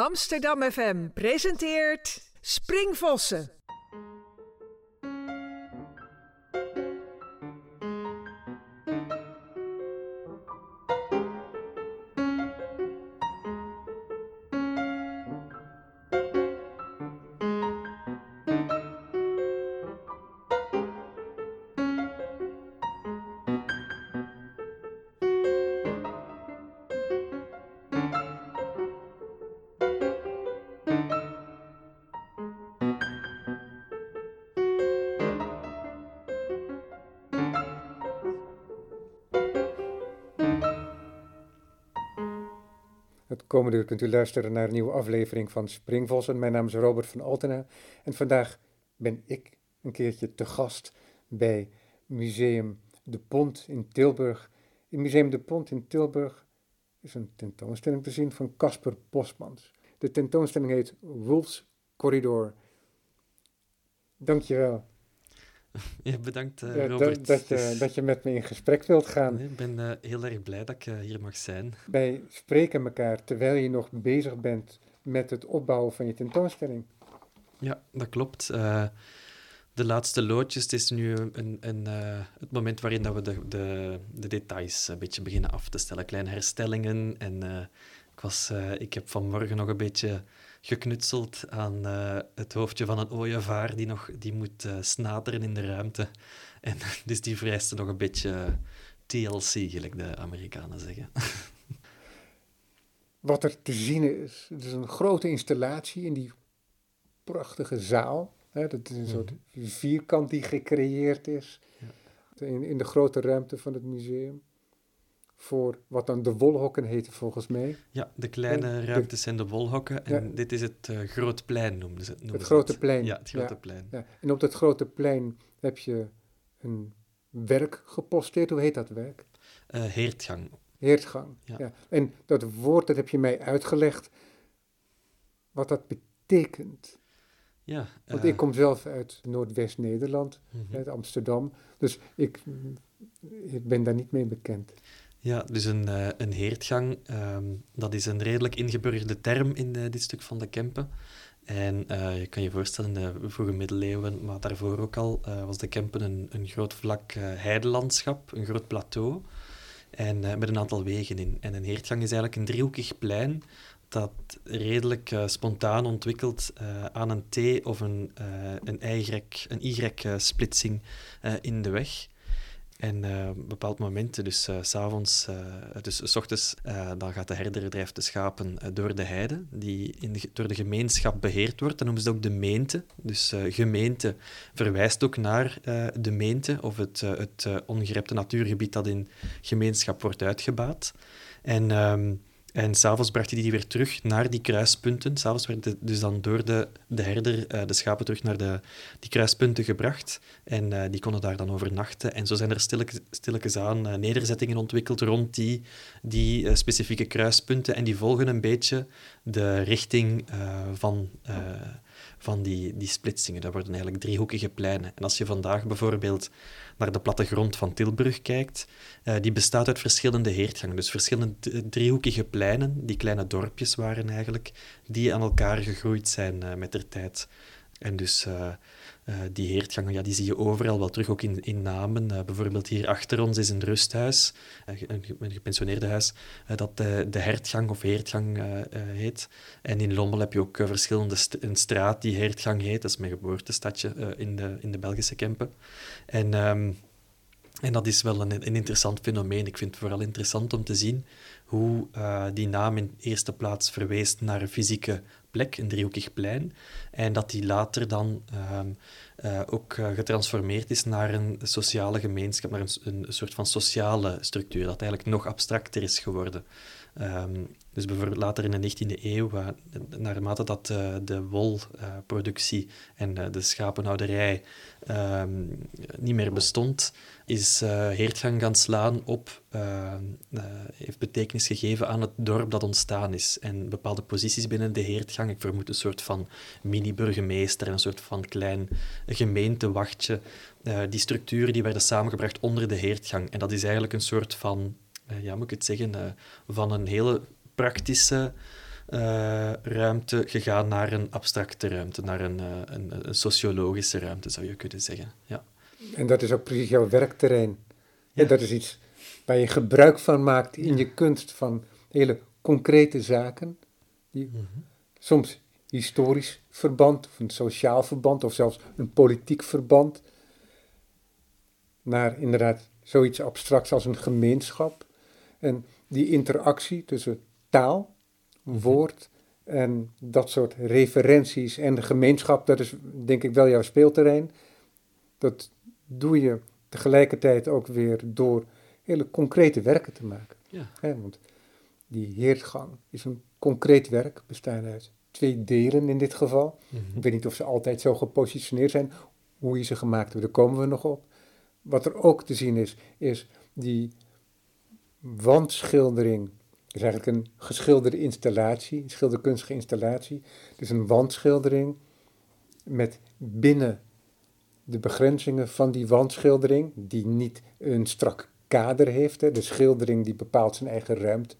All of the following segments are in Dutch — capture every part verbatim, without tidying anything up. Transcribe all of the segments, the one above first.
Amsterdam F M presenteert Springvossen. Het komende uur kunt u luisteren naar een nieuwe aflevering van Springvossen. Mijn naam is Robert van Altena en vandaag ben ik een keertje te gast bij Museum De Pont in Tilburg. In Museum De Pont in Tilburg is een tentoonstelling te zien van Casper Bosmans. De tentoonstelling heet Wolf's Corridor. Dankjewel. Ja, bedankt uh, ja, Robert. Dat, dat, je, dus... dat je met me in gesprek wilt gaan. Nee, ik ben uh, heel erg blij dat ik uh, hier mag zijn. Wij spreken elkaar terwijl je nog bezig bent met het opbouwen van je tentoonstelling. Ja, dat klopt. Uh, de laatste loodjes, het is nu een, een, uh, het moment waarin dat we de, de, de details een beetje beginnen af te stellen. Kleine herstellingen. En uh, ik, was, uh, ik heb vanmorgen nog een beetje geknutseld aan uh, het hoofdje van een ooievaar die, nog, die moet uh, snateren in de ruimte. En dus die vereiste nog een beetje uh, T L C, gelijk de Amerikanen zeggen. Wat er te zien is, het is een grote installatie in die prachtige zaal. Hè, dat is een soort vierkant die gecreëerd is ja. in, in de grote ruimte van het museum. Voor wat dan de wolhokken heten volgens mij. Ja, de kleine en ruimtes de, zijn de wolhokken en ja. dit is het uh, Groot Plein noemden ze het. Het Grote het. Plein. Ja, het Grote ja, Plein. Ja. En op dat Grote Plein heb je een werk geposteerd. Hoe heet dat werk? Uh, Heertgang. Heertgang, ja. ja. En dat woord, dat heb je mij uitgelegd, wat dat betekent. Ja, uh, Want ik kom zelf uit Noordwest-Nederland, mm-hmm. uit Amsterdam, dus ik, ik ben daar niet mee bekend. Ja, dus een, uh, een heertgang, um, dat is een redelijk ingeburgerde term in uh, dit stuk van de Kempen. En uh, je kan je voorstellen, in de vroege middeleeuwen, maar daarvoor ook al, uh, was de Kempen een, een groot vlak uh, heidelandschap, een groot plateau. En uh, met een aantal wegen in. En een heertgang is eigenlijk een driehoekig plein dat redelijk uh, spontaan ontwikkelt uh, aan een T of een, uh, een Y, een Y-splitsing uh, in de weg. En uh, op bepaalde momenten, dus uh, 's avonds, uh, dus 's ochtends, uh, dan gaat de herder drijft de schapen uh, door de heide, die in de, door de gemeenschap beheerd wordt. Dan noemen ze het ook de meente. Dus uh, gemeente verwijst ook naar uh, de meente, of het, uh, het uh, ongerepte natuurgebied dat in gemeenschap wordt uitgebaat. En... Um, En s'avonds bracht hij die weer terug naar die kruispunten. S'avonds werden dus dan door de, de herder uh, de schapen terug naar de, die kruispunten gebracht. En uh, die konden daar dan overnachten. En zo zijn er stilletjes, stilletjes aan uh, nederzettingen ontwikkeld rond die, die uh, specifieke kruispunten. En die volgen een beetje de richting uh, van, uh, van die, die splitsingen. Dat worden eigenlijk driehoekige pleinen. En als je vandaag bijvoorbeeld naar de plattegrond van Tilburg kijkt, uh, die bestaat uit verschillende heertgangen. Dus verschillende driehoekige pleinen, die kleine dorpjes waren eigenlijk, die aan elkaar gegroeid zijn uh, met de tijd. En dus uh, uh, die heertgangen, ja, die zie je overal wel terug, ook in, in namen. Uh, bijvoorbeeld hier achter ons is een rusthuis, uh, een, een gepensioneerde huis, uh, dat uh, de Hertgang of Heertgang uh, uh, heet. En in Lommel heb je ook uh, verschillende st- een straat die Heertgang heet. Dat is mijn geboortestadje uh, in, de, in de Belgische Kempen. En... Um, En dat is wel een, een interessant fenomeen. Ik vind het vooral interessant om te zien hoe uh, die naam in eerste plaats verwees naar een fysieke plek, een driehoekig plein, en dat die later dan uh, uh, ook uh, getransformeerd is naar een sociale gemeenschap, naar een, een soort van sociale structuur, dat eigenlijk nog abstracter is geworden. Um, dus bijvoorbeeld later in de negentiende eeuw, uh, naarmate dat uh, de wolproductie uh, en uh, de schapenhouderij uh, niet meer bestond, is uh, Heertgang gaan slaan op, uh, uh, heeft betekenis gegeven aan het dorp dat ontstaan is. En bepaalde posities binnen de Heertgang, ik vermoed een soort van mini-burgemeester, een soort van klein gemeentewachtje, uh, die structuren die werden samengebracht onder de Heertgang. En dat is eigenlijk een soort van... ja, moet ik het zeggen, uh, van een hele praktische uh, ruimte gegaan naar een abstracte ruimte, naar een, uh, een, een sociologische ruimte, zou je kunnen zeggen. Ja. En dat is ook precies jouw werkterrein. Ja. En dat is iets waar je gebruik van maakt in je kunst van hele concrete zaken, die mm-hmm. soms historisch verband, of een sociaal verband, of zelfs een politiek verband, naar inderdaad zoiets abstracts als een gemeenschap. En die interactie tussen taal, woord en dat soort referenties en de gemeenschap, dat is denk ik wel jouw speelterrein. Dat doe je tegelijkertijd ook weer door hele concrete werken te maken. Ja. He, want die heergang is een concreet werk, bestaande uit twee delen in dit geval. Mm-hmm. Ik weet niet of ze altijd zo gepositioneerd zijn, hoe je ze gemaakt hebt, daar komen we nog op. Wat er ook te zien is, is die wandschildering. Het is eigenlijk een geschilderde installatie, een schilderkunstige installatie. Het is een wandschildering met binnen de begrenzingen van die wandschildering, die niet een strak kader heeft. Hè. De schildering die bepaalt zijn eigen ruimte.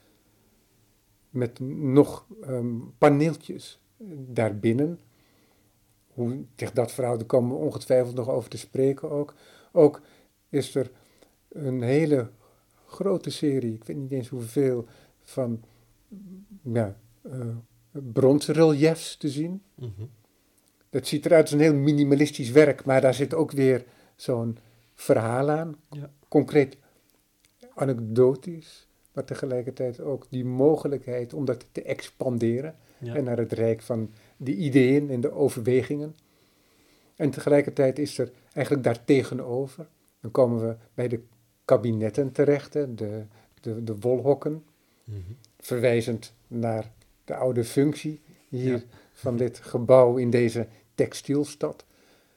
Met nog um, paneeltjes daarbinnen. Hoe zich dat verhoudt, daar komen we ongetwijfeld nog over te spreken ook. Ook is er een hele grote serie, ik weet niet eens hoeveel, van ja, uh, bronsreliefs te zien. Mm-hmm. Dat ziet eruit als een heel minimalistisch werk, maar daar zit ook weer zo'n verhaal aan. Ja. Concreet anekdotisch, maar tegelijkertijd ook die mogelijkheid om dat te expanderen. Ja. En naar het rijk van de ideeën en de overwegingen. En tegelijkertijd is er eigenlijk daartegenover, dan komen we bij de kabinetten terecht, hè, de, de, de wolhokken, mm-hmm. verwijzend naar de oude functie hier ja. van dit gebouw in deze textielstad.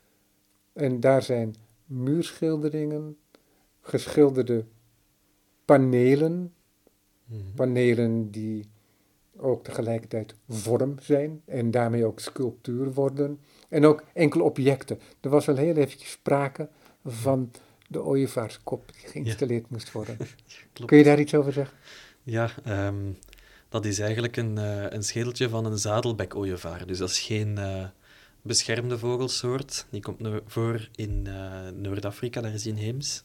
En daar zijn muurschilderingen, geschilderde panelen, mm-hmm. panelen die ook tegelijkertijd vorm zijn en daarmee ook sculptuur worden. En ook enkele objecten. Er was al heel eventjes sprake van de ooievaarskop die geïnstalleerd ja. moest worden. Kun je daar iets over zeggen? Ja, um, dat is eigenlijk een, uh, een schedeltje van een zadelbek-ooievaar. Dus dat is geen uh, beschermde vogelsoort. Die komt no- voor in uh, Noord-Afrika, daar is die inheems.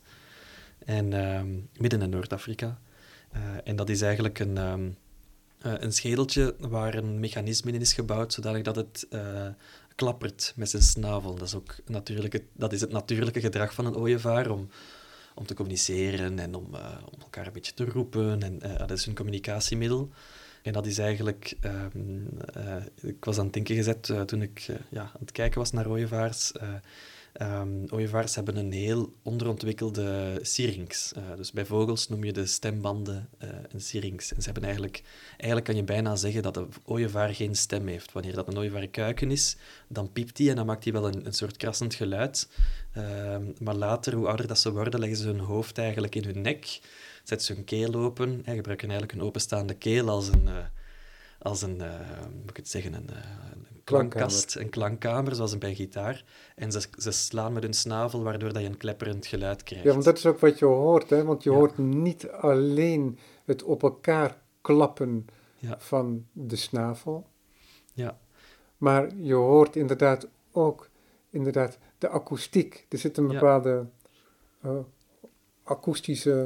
En um, midden in Noord-Afrika. Uh, en dat is eigenlijk een... Um, Uh, een schedeltje waar een mechanisme in is gebouwd, zodat dat het uh, klappert met zijn snavel. Dat is, ook natuurlijke, dat is het natuurlijke gedrag van een ooievaar om, om te communiceren en om, uh, om elkaar een beetje te roepen. En, uh, dat is een communicatiemiddel. En dat is eigenlijk... Um, uh, ik was aan het denken gezet uh, toen ik uh, ja, aan het kijken was naar ooievaars. Uh, Um, ooievaars hebben een heel onderontwikkelde syrinx. Uh, dus bij vogels noem je de stembanden uh, een syrinx. En ze hebben eigenlijk... Eigenlijk kan je bijna zeggen dat een ooievaar geen stem heeft. Wanneer dat een ooievaar kuiken is, dan piept hij en dan maakt hij wel een, een soort krassend geluid. Um, maar later, hoe ouder dat ze worden, leggen ze hun hoofd eigenlijk in hun nek, zetten ze hun keel open en gebruiken eigenlijk een openstaande keel als een... Uh, als een, uh, moet ik het zeggen, een, uh, een klankkast, een klankkamer, zoals bij een gitaar. En ze, ze slaan met hun snavel, waardoor dat je een klepperend geluid krijgt. Ja, want dat is ook wat je hoort, hè? Want je ja. hoort niet alleen het op elkaar klappen ja. van de snavel, ja. maar je hoort inderdaad ook inderdaad de akoestiek. Er zit een bepaalde ja. uh, akoestische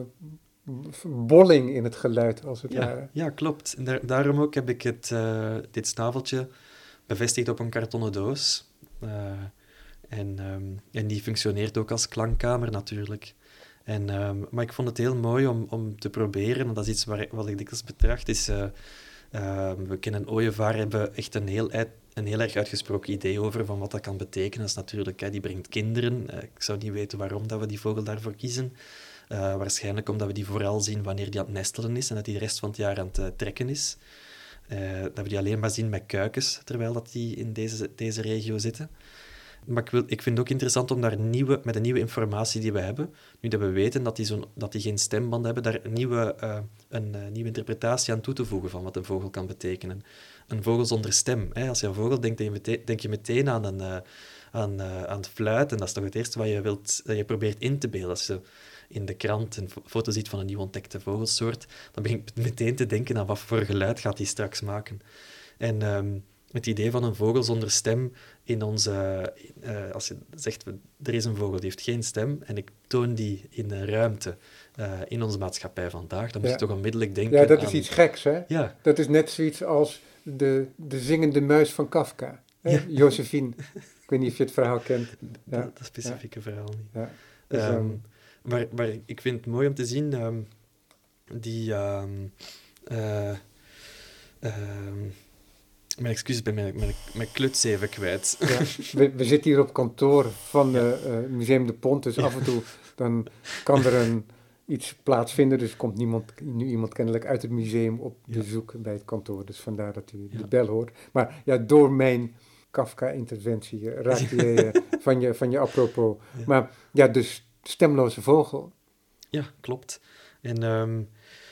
bolling in het geluid, als het ja, ware. Ja, klopt. En daar, daarom ook heb ik het, uh, dit snaveltje bevestigd op een kartonnen doos. Uh, en, um, en die functioneert ook als klankkamer natuurlijk. En, um, maar ik vond het heel mooi om, om te proberen, en dat is iets waar, wat ik dikwijls betracht, is... Uh, uh, we kennen ooievaar, hebben echt een heel, uit, een heel erg uitgesproken idee over van wat dat kan betekenen. Dat is natuurlijk, hè, die brengt kinderen. Uh, ik zou niet weten waarom dat we die vogel daarvoor kiezen. Uh, waarschijnlijk omdat we die vooral zien wanneer die aan het nestelen is en dat die de rest van het jaar aan het uh, trekken is. Uh, dat we die alleen maar zien met kuikens, terwijl dat die in deze, deze regio zitten. Maar ik, wil, ik vind het ook interessant om daar nieuwe, met de nieuwe informatie die we hebben, nu dat we weten dat die, zo'n, dat die geen stemband hebben, daar een nieuwe, uh, een uh, nieuwe interpretatie aan toe te voegen van wat een vogel kan betekenen. Een vogel zonder stem. Hè? Als je aan vogel denkt, denk je meteen, denk je meteen aan, een, uh, aan, uh, aan het fluiten. En dat is toch het eerste wat je, wilt, dat je probeert in te beelden. Als je in de krant een foto ziet van een nieuw ontdekte vogelsoort, dan begin ik meteen te denken aan wat voor geluid gaat die straks maken. En um, het idee van een vogel zonder stem in onze... Uh, als je zegt, er is een vogel die heeft geen stem en ik toon die in een ruimte uh, in onze maatschappij vandaag, dan moet Ja. je toch onmiddellijk denken Ja, dat is aan... iets geks, hè? Ja. Dat is net zoiets als de, de zingende muis van Kafka. Hè? Ja. Josephine. Ik weet niet of je het verhaal kent. Ja. Dat, dat specifieke ja. verhaal niet. Ja. Dus, Um, um, maar, maar ik vind het mooi om te zien, um, die... Um, uh, um, mijn excuses, bij mijn, mijn, mijn kluts even kwijt. Ja, we, we zitten hier op kantoor van het uh, uh, Museum de Pont, dus af en toe dan kan er een, iets plaatsvinden. Dus komt niemand, nu iemand kennelijk uit het museum op bezoek ja. bij het kantoor. Dus vandaar dat u ja. de bel hoort. Maar ja, door mijn Kafka-interventie raakte je uh, van, je van je apropos. Ja. Maar ja, dus stemloze vogel. Ja, klopt. En... Um,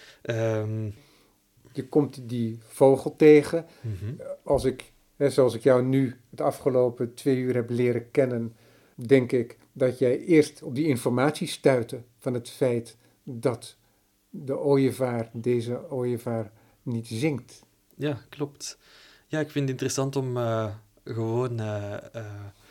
um, je komt die vogel tegen. Mm-hmm. Als ik, hè, zoals ik jou nu het afgelopen twee uur heb leren kennen, denk ik dat jij eerst op die informatie stuitte van het feit dat de ooievaar, deze ooievaar, niet zingt. Ja, klopt. Ja, ik vind het interessant om uh, gewoon uh, uh,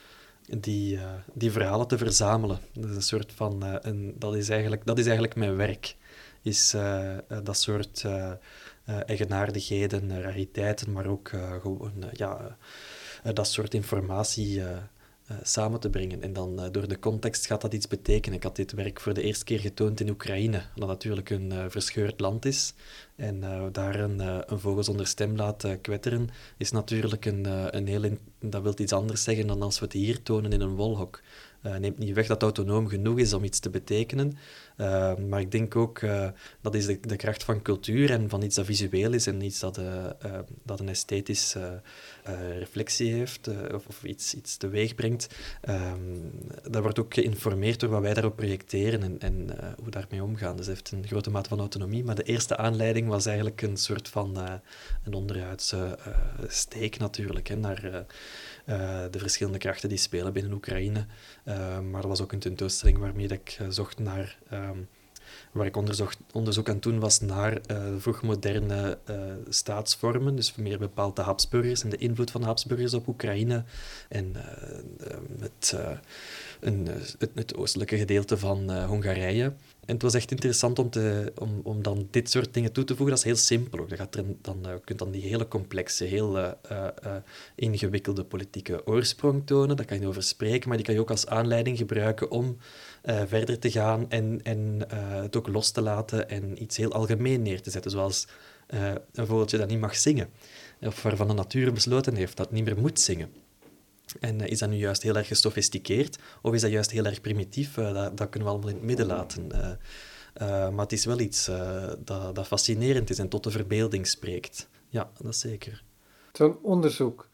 die, uh, die verhalen te verzamelen. Dat is een soort van, uh, een, dat is eigenlijk, dat is eigenlijk mijn werk. Is uh, uh, dat soort uh, uh, eigenaardigheden, uh, rariteiten, maar ook uh, gewoon uh, ja, uh, dat soort informatie uh, uh, samen te brengen. En dan uh, door de context gaat dat iets betekenen. Ik had dit werk voor de eerste keer getoond in Oekraïne, dat natuurlijk een uh, verscheurd land is. En uh, daar een, uh, een vogel zonder stem laten uh, kwetteren, is natuurlijk een, uh, een heel... In- dat wil iets anders zeggen dan als we het hier tonen in een wolhok. Uh, neemt niet weg dat het autonoom genoeg is om iets te betekenen. Uh, maar ik denk ook, uh, dat is de, de kracht van cultuur en van iets dat visueel is en iets dat, uh, uh, dat een esthetische uh, uh, reflectie heeft uh, of, of iets, iets teweeg brengt. Um, dat wordt ook geïnformeerd door wat wij daarop projecteren en, en uh, hoe we daarmee omgaan. Dus het heeft een grote mate van autonomie. Maar de eerste aanleiding was eigenlijk een soort van uh, een onderhuidse uh, steek natuurlijk, hè, naar... Uh, Uh, de verschillende krachten die spelen binnen Oekraïne. Uh, maar dat was ook een tentoonstelling waarmee dat ik uh, zocht naar... Um, waar ik onderzocht, onderzoek aan toen was naar uh, vroegmoderne uh, staatsvormen, dus meer bepaald de Habsburgers en de invloed van de Habsburgers op Oekraïne en uh, uh, het, uh, een, uh, het, het oostelijke gedeelte van uh, Hongarije. En het was echt interessant om, te, om, om dan dit soort dingen toe te voegen. Dat is heel simpel ook. Je gaat er dan, uh, kunt dan die hele complexe, heel uh, uh, ingewikkelde politieke oorsprong tonen. Daar kan je over spreken, maar die kan je ook als aanleiding gebruiken om uh, verder te gaan en, en uh, het ook los te laten en iets heel algemeen neer te zetten. Zoals uh, een vogeltje dat niet mag zingen. Of waarvan de natuur besloten heeft dat het niet meer moet zingen. En uh, is dat nu juist heel erg gesofisticeerd of is dat juist heel erg primitief? Uh, dat, dat kunnen we allemaal in het midden laten. Uh, uh, maar het is wel iets uh, dat, dat fascinerend is en tot de verbeelding spreekt. Ja, dat is zeker. Zo'n onderzoek,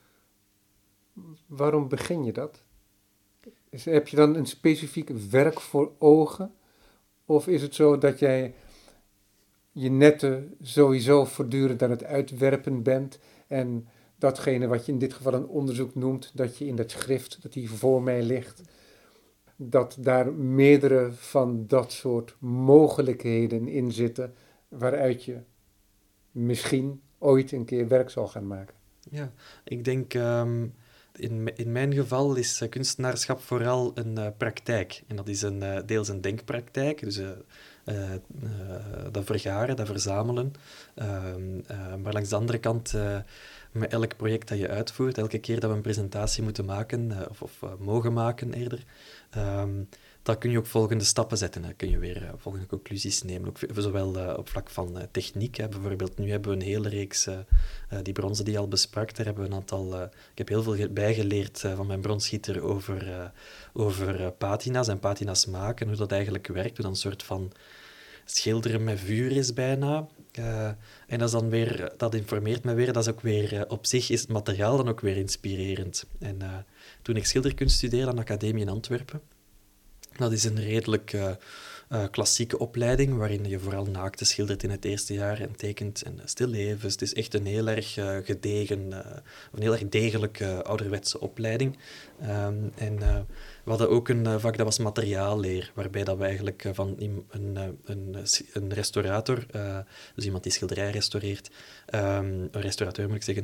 waarom begin je dat? Is, heb je dan een specifiek werk voor ogen? Of is het zo dat jij je netten sowieso voortdurend aan het uitwerpen bent en datgene wat je in dit geval een onderzoek noemt, dat je in dat schrift, dat die voor mij ligt, dat daar meerdere van dat soort mogelijkheden in zitten, waaruit je misschien ooit een keer werk zal gaan maken? Ja, ik denk, um, in, in mijn geval is uh, kunstenaarschap vooral een uh, praktijk. En dat is een, uh, deels een denkpraktijk, dus uh, uh, uh, dat vergaren, dat verzamelen. Uh, uh, maar langs de andere kant... Uh, Met elk project dat je uitvoert, elke keer dat we een presentatie moeten maken, uh, of, of uh, mogen maken eerder, um, dan kun je ook volgende stappen zetten. Dan kun je weer uh, volgende conclusies nemen, ook zowel uh, op vlak van uh, techniek. Hè. Bijvoorbeeld, nu hebben we een hele reeks, uh, uh, die bronzen die je al besprak, daar hebben we een aantal... Uh, ik heb heel veel bijgeleerd uh, van mijn bronsschieter over, uh, over uh, patina's en patina's maken, hoe dat eigenlijk werkt, hoe dat een soort van schilderen met vuur is bijna. Uh, en dat is dan weer, dat informeert me weer, dat is ook weer, uh, op zich is het materiaal dan ook weer inspirerend. En uh, toen ik schilderkunst studeerde aan de Academie in Antwerpen, dat is een redelijk uh, uh, klassieke opleiding, waarin je vooral naakte schildert in het eerste jaar en tekent en uh, stillevens. Het is echt een heel erg uh, gedegen, uh, een heel erg degelijke uh, ouderwetse opleiding. Um, en uh, we hadden ook een uh, vak dat was materiaalleer, waarbij dat we eigenlijk uh, van een, een, een, een restaurator, uh, dus iemand die schilderij restaureert, um, een restaurateur moet ik zeggen,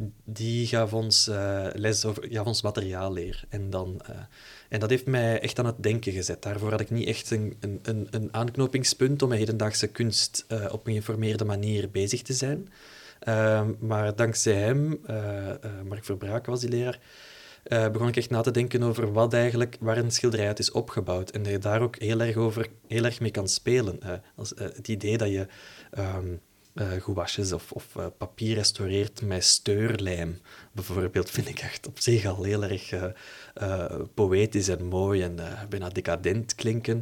die gaf ons uh, les over, gaf ons materiaalleer. En, dan, uh, en dat heeft mij echt aan het denken gezet. Daarvoor had ik niet echt een, een, een, een aanknopingspunt om met hedendaagse kunst uh, op een geïnformeerde manier bezig te zijn. Uh, maar dankzij hem, uh, uh, Mark Verbraken was die leraar, uh, begon ik echt na te denken over wat eigenlijk, waar een schilderij uit is opgebouwd. En dat je daar ook heel erg, over, heel erg mee kan spelen. Uh, als, uh, het idee dat je um, uh, gouaches of, of uh, papier restaureert met steurlijm, bijvoorbeeld, vind ik echt op zich al heel erg uh, uh, poëtisch en mooi en uh, bijna decadent klinken.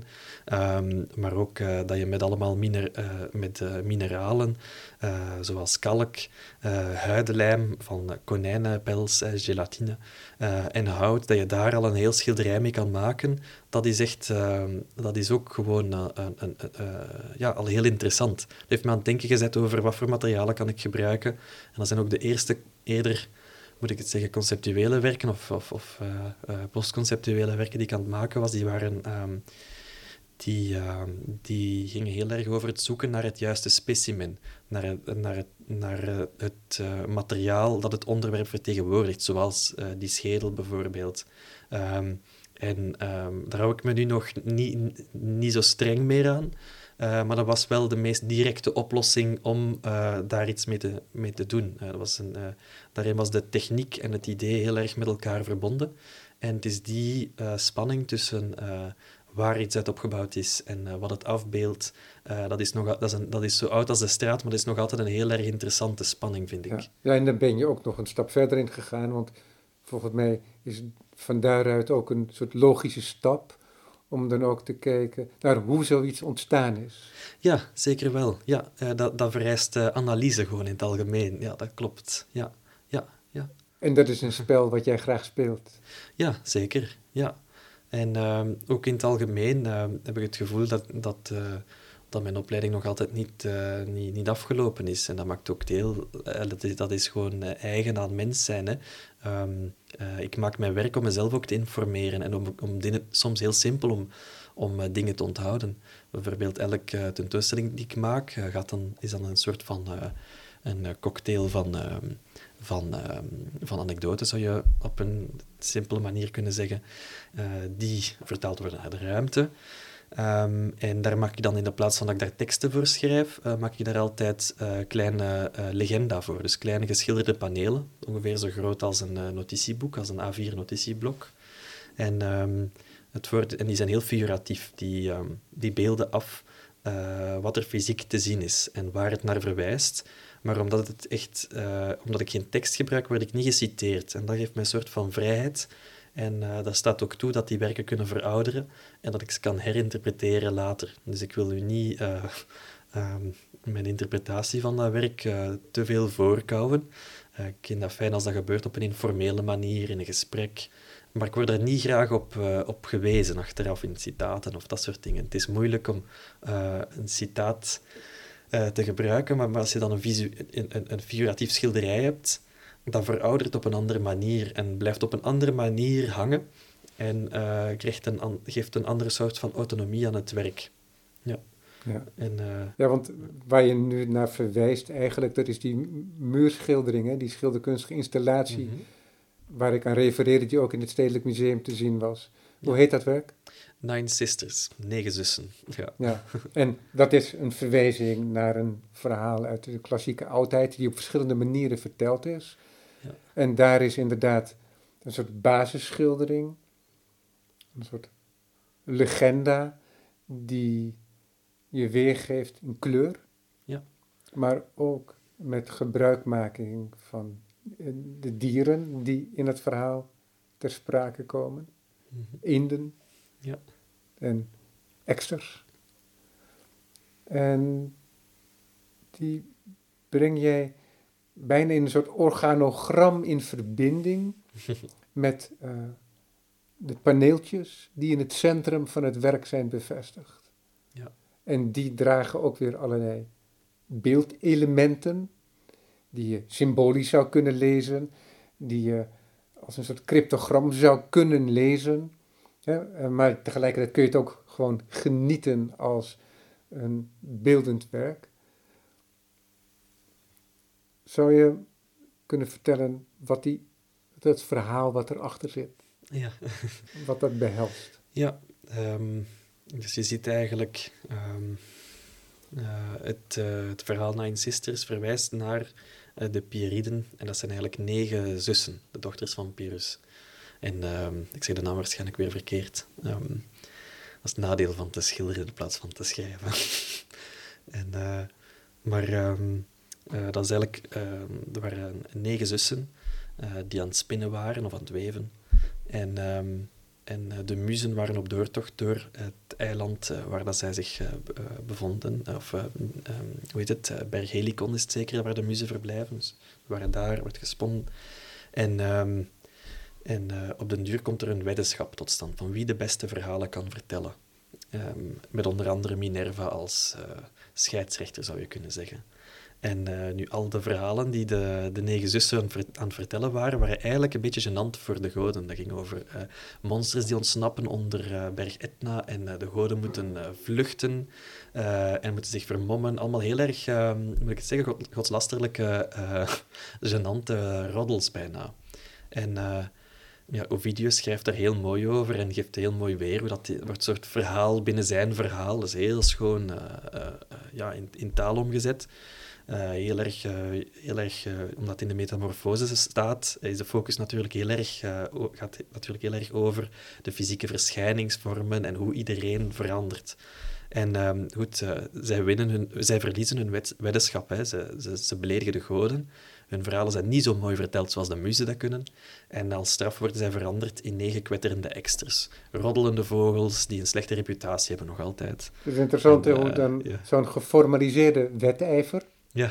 Um, maar ook uh, dat je met allemaal miner, uh, met, uh, mineralen, uh, zoals kalk, uh, huidenlijm van konijnenpels, uh, gelatine uh, en hout, dat je daar al een heel schilderij mee kan maken, dat is echt, uh, dat is ook gewoon uh, uh, uh, uh, ja, al heel interessant. Dat heeft me aan het denken gezet over wat voor materialen kan ik gebruiken. En dat zijn ook de eerste eerder, moet ik het zeggen, conceptuele werken of, of, of uh, uh, postconceptuele werken die ik aan het maken was, die waren... Um, Die, uh, die gingen heel erg over het zoeken naar het juiste specimen, naar het, naar het, naar het uh, materiaal dat het onderwerp vertegenwoordigt, zoals uh, die schedel bijvoorbeeld. Um, en um, daar hou ik me nu nog niet, niet zo streng meer aan, uh, maar dat was wel de meest directe oplossing om uh, daar iets mee te, mee te doen. Uh, dat was een, uh, daarin was de techniek en het idee heel erg met elkaar verbonden. En het is die uh, spanning tussen... Uh, waar iets uit opgebouwd is en uh, wat het afbeeldt, uh, dat, is nog, dat, is een, dat is zo oud als de straat, maar dat is nog altijd een heel erg interessante spanning, vind ik. Ja, ja, en dan ben je ook nog een stap verder in gegaan, want volgens mij is van daaruit ook een soort logische stap om dan ook te kijken naar hoe zoiets ontstaan is. Ja, zeker wel. Ja, uh, dat, dat vereist uh, analyse gewoon in het algemeen. Ja, dat klopt. Ja, ja, ja. En dat is een spel wat jij graag speelt. Ja, zeker. Ja. En uh, ook in het algemeen uh, heb ik het gevoel dat, dat, uh, dat mijn opleiding nog altijd niet, uh, niet, niet afgelopen is. En dat maakt ook deel... Uh, dat, is, dat is gewoon uh, eigen aan mens zijn. Hè. Um, uh, ik maak mijn werk om mezelf ook te informeren. En om, om dingen, soms heel simpel om, om uh, dingen te onthouden. Bijvoorbeeld elke uh, tentoonstelling die ik maak, uh, gaat dan, is dan een soort van... Uh, een uh, cocktail van... Uh, Van, uh, van anekdotes, zou je op een simpele manier kunnen zeggen, uh, die vertaald worden naar de ruimte. Um, en daar maak ik dan in de plaats van dat ik daar teksten voor schrijf, uh, maak ik daar altijd uh, kleine uh, legenda voor. Dus kleine geschilderde panelen, ongeveer zo groot als een uh, notitieboek, als een A vier notitieblock. En, um, het wordt, en die zijn heel figuratief. Die, um, die beelden af uh, wat er fysiek te zien is en waar het naar verwijst. Maar omdat, het echt, uh, omdat ik geen tekst gebruik, word ik niet geciteerd. En dat geeft mij een soort van vrijheid. En uh, dat staat ook toe dat die werken kunnen verouderen en dat ik ze kan herinterpreteren later. Dus ik wil u niet uh, uh, mijn interpretatie van dat werk uh, te veel voorkouwen. Uh, ik vind dat fijn als dat gebeurt op een informele manier, in een gesprek. Maar ik word er niet graag op, uh, op gewezen, achteraf in citaten of dat soort dingen. Het is moeilijk om uh, een citaat... Uh, te gebruiken, maar, maar als je dan een, visu- een, een, een figuratief schilderij hebt, dat veroudert op een andere manier en blijft op een andere manier hangen en uh, krijgt een an- geeft een andere soort van autonomie aan het werk. Ja. Ja. En, uh, ja, want waar je nu naar verwijst eigenlijk, dat is die muurschildering, hè, die schilderkunstige installatie, mm-hmm. waar ik aan refereerde, die ook in het Stedelijk Museum te zien was. Hoe ja. heet dat werk? Nine Sisters, negen zussen. Ja. Ja, en dat is een verwijzing naar een verhaal uit de klassieke oudheid, die op verschillende manieren verteld is. Ja. En daar is inderdaad een soort basisschildering, een soort legenda, die je weergeeft in kleur, ja. maar ook met gebruikmaking van de dieren die in het verhaal ter sprake komen. Mm-hmm. Eenden. Ja. En eksters. En die breng jij bijna in een soort organogram in verbinding met uh, de paneeltjes die in het centrum van het werk zijn bevestigd. Ja. En die dragen ook weer allerlei beeldelementen die je symbolisch zou kunnen lezen, die je als een soort cryptogram zou kunnen lezen. Hè? Maar tegelijkertijd kun je het ook gewoon genieten als een beeldend werk. Zou je kunnen vertellen wat die, dat verhaal wat erachter zit? Ja. Wat dat behelst? Ja, um, dus je ziet eigenlijk... Um, uh, het, uh, het verhaal Nine Sisters verwijst naar uh, de Pieriden. En dat zijn eigenlijk negen zussen, de dochters van Pyrrhus. En um, ik zeg de naam waarschijnlijk weer verkeerd. Um, dat is het nadeel van te schilderen in plaats van te schrijven. en, uh, maar um, uh, dat is eigenlijk... Uh, er waren negen zussen uh, die aan het spinnen waren of aan het weven. En, um, en uh, de muzen waren op doortocht door het eiland uh, waar dat zij zich uh, bevonden. Of, uh, um, hoe heet het? Uh, Berg Helicon is het zeker, waar de muzen verblijven. Dus we waren daar, wordt gesponnen. En... Um, En uh, op den duur komt er een weddenschap tot stand van wie de beste verhalen kan vertellen. Um, met onder andere Minerva als uh, scheidsrechter, zou je kunnen zeggen. En uh, nu, al de verhalen die de, de negen zussen aan, ver, aan het vertellen waren, waren eigenlijk een beetje gênant voor de goden. Dat ging over uh, monsters die ontsnappen onder uh, berg Etna en uh, de goden moeten uh, vluchten uh, en moeten zich vermommen. Allemaal heel erg, uh, moet ik het zeggen, god, godslasterlijke, uh, gênante roddels bijna. En... Uh, Ja, Ovidius schrijft daar heel mooi over en geeft heel mooi weer hoe dat wordt een soort verhaal binnen zijn verhaal. Dat is heel schoon uh, uh, uh, ja, in, in taal omgezet. Uh, heel erg, uh, heel erg uh, omdat het in de metamorfose staat, is de focus natuurlijk heel erg, uh, gaat natuurlijk heel erg over de fysieke verschijningsvormen en hoe iedereen verandert. En um, goed, uh, zij, winnen hun, zij verliezen hun wet, weddenschap. Hè. Ze, ze, ze beledigen de goden. Hun verhalen zijn niet zo mooi verteld zoals de muzen dat kunnen. En als straf worden zij veranderd in negen kwetterende eksters. Roddelende vogels die een slechte reputatie hebben nog altijd. Het is interessant en, uh, hoe dan ja. zo'n geformaliseerde wedijver ja.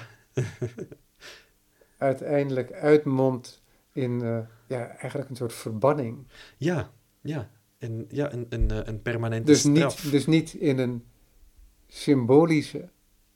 uiteindelijk uitmondt in uh, ja, eigenlijk een soort verbanning. Ja, ja. En, ja een, een, een permanente dus straf. Niet, dus niet in een symbolische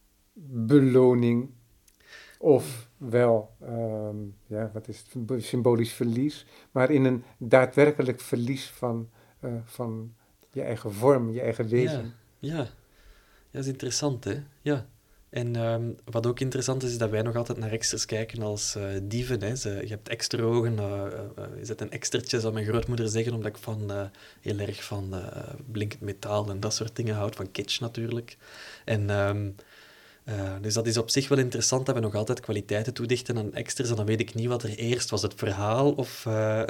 beloning of wel, um, ja, wat is het, symbolisch verlies, maar in een daadwerkelijk verlies van, uh, van je eigen vorm, je eigen wezen. Ja, ja. ja dat is interessant, hè. Ja. En um, wat ook interessant is, is dat wij nog altijd naar eksters kijken als uh, dieven. Hè. Ze, je hebt eksterogen, uh, uh, je zet een ekstertje, zou mijn grootmoeder zeggen, omdat ik van, uh, heel erg van uh, blinkend metaal en dat soort dingen houd, van kitsch natuurlijk. En... Um, Uh, dus dat is op zich wel interessant dat we nog altijd kwaliteiten toedichten aan eksters. En dan weet ik niet wat er eerst was, het verhaal of, uh,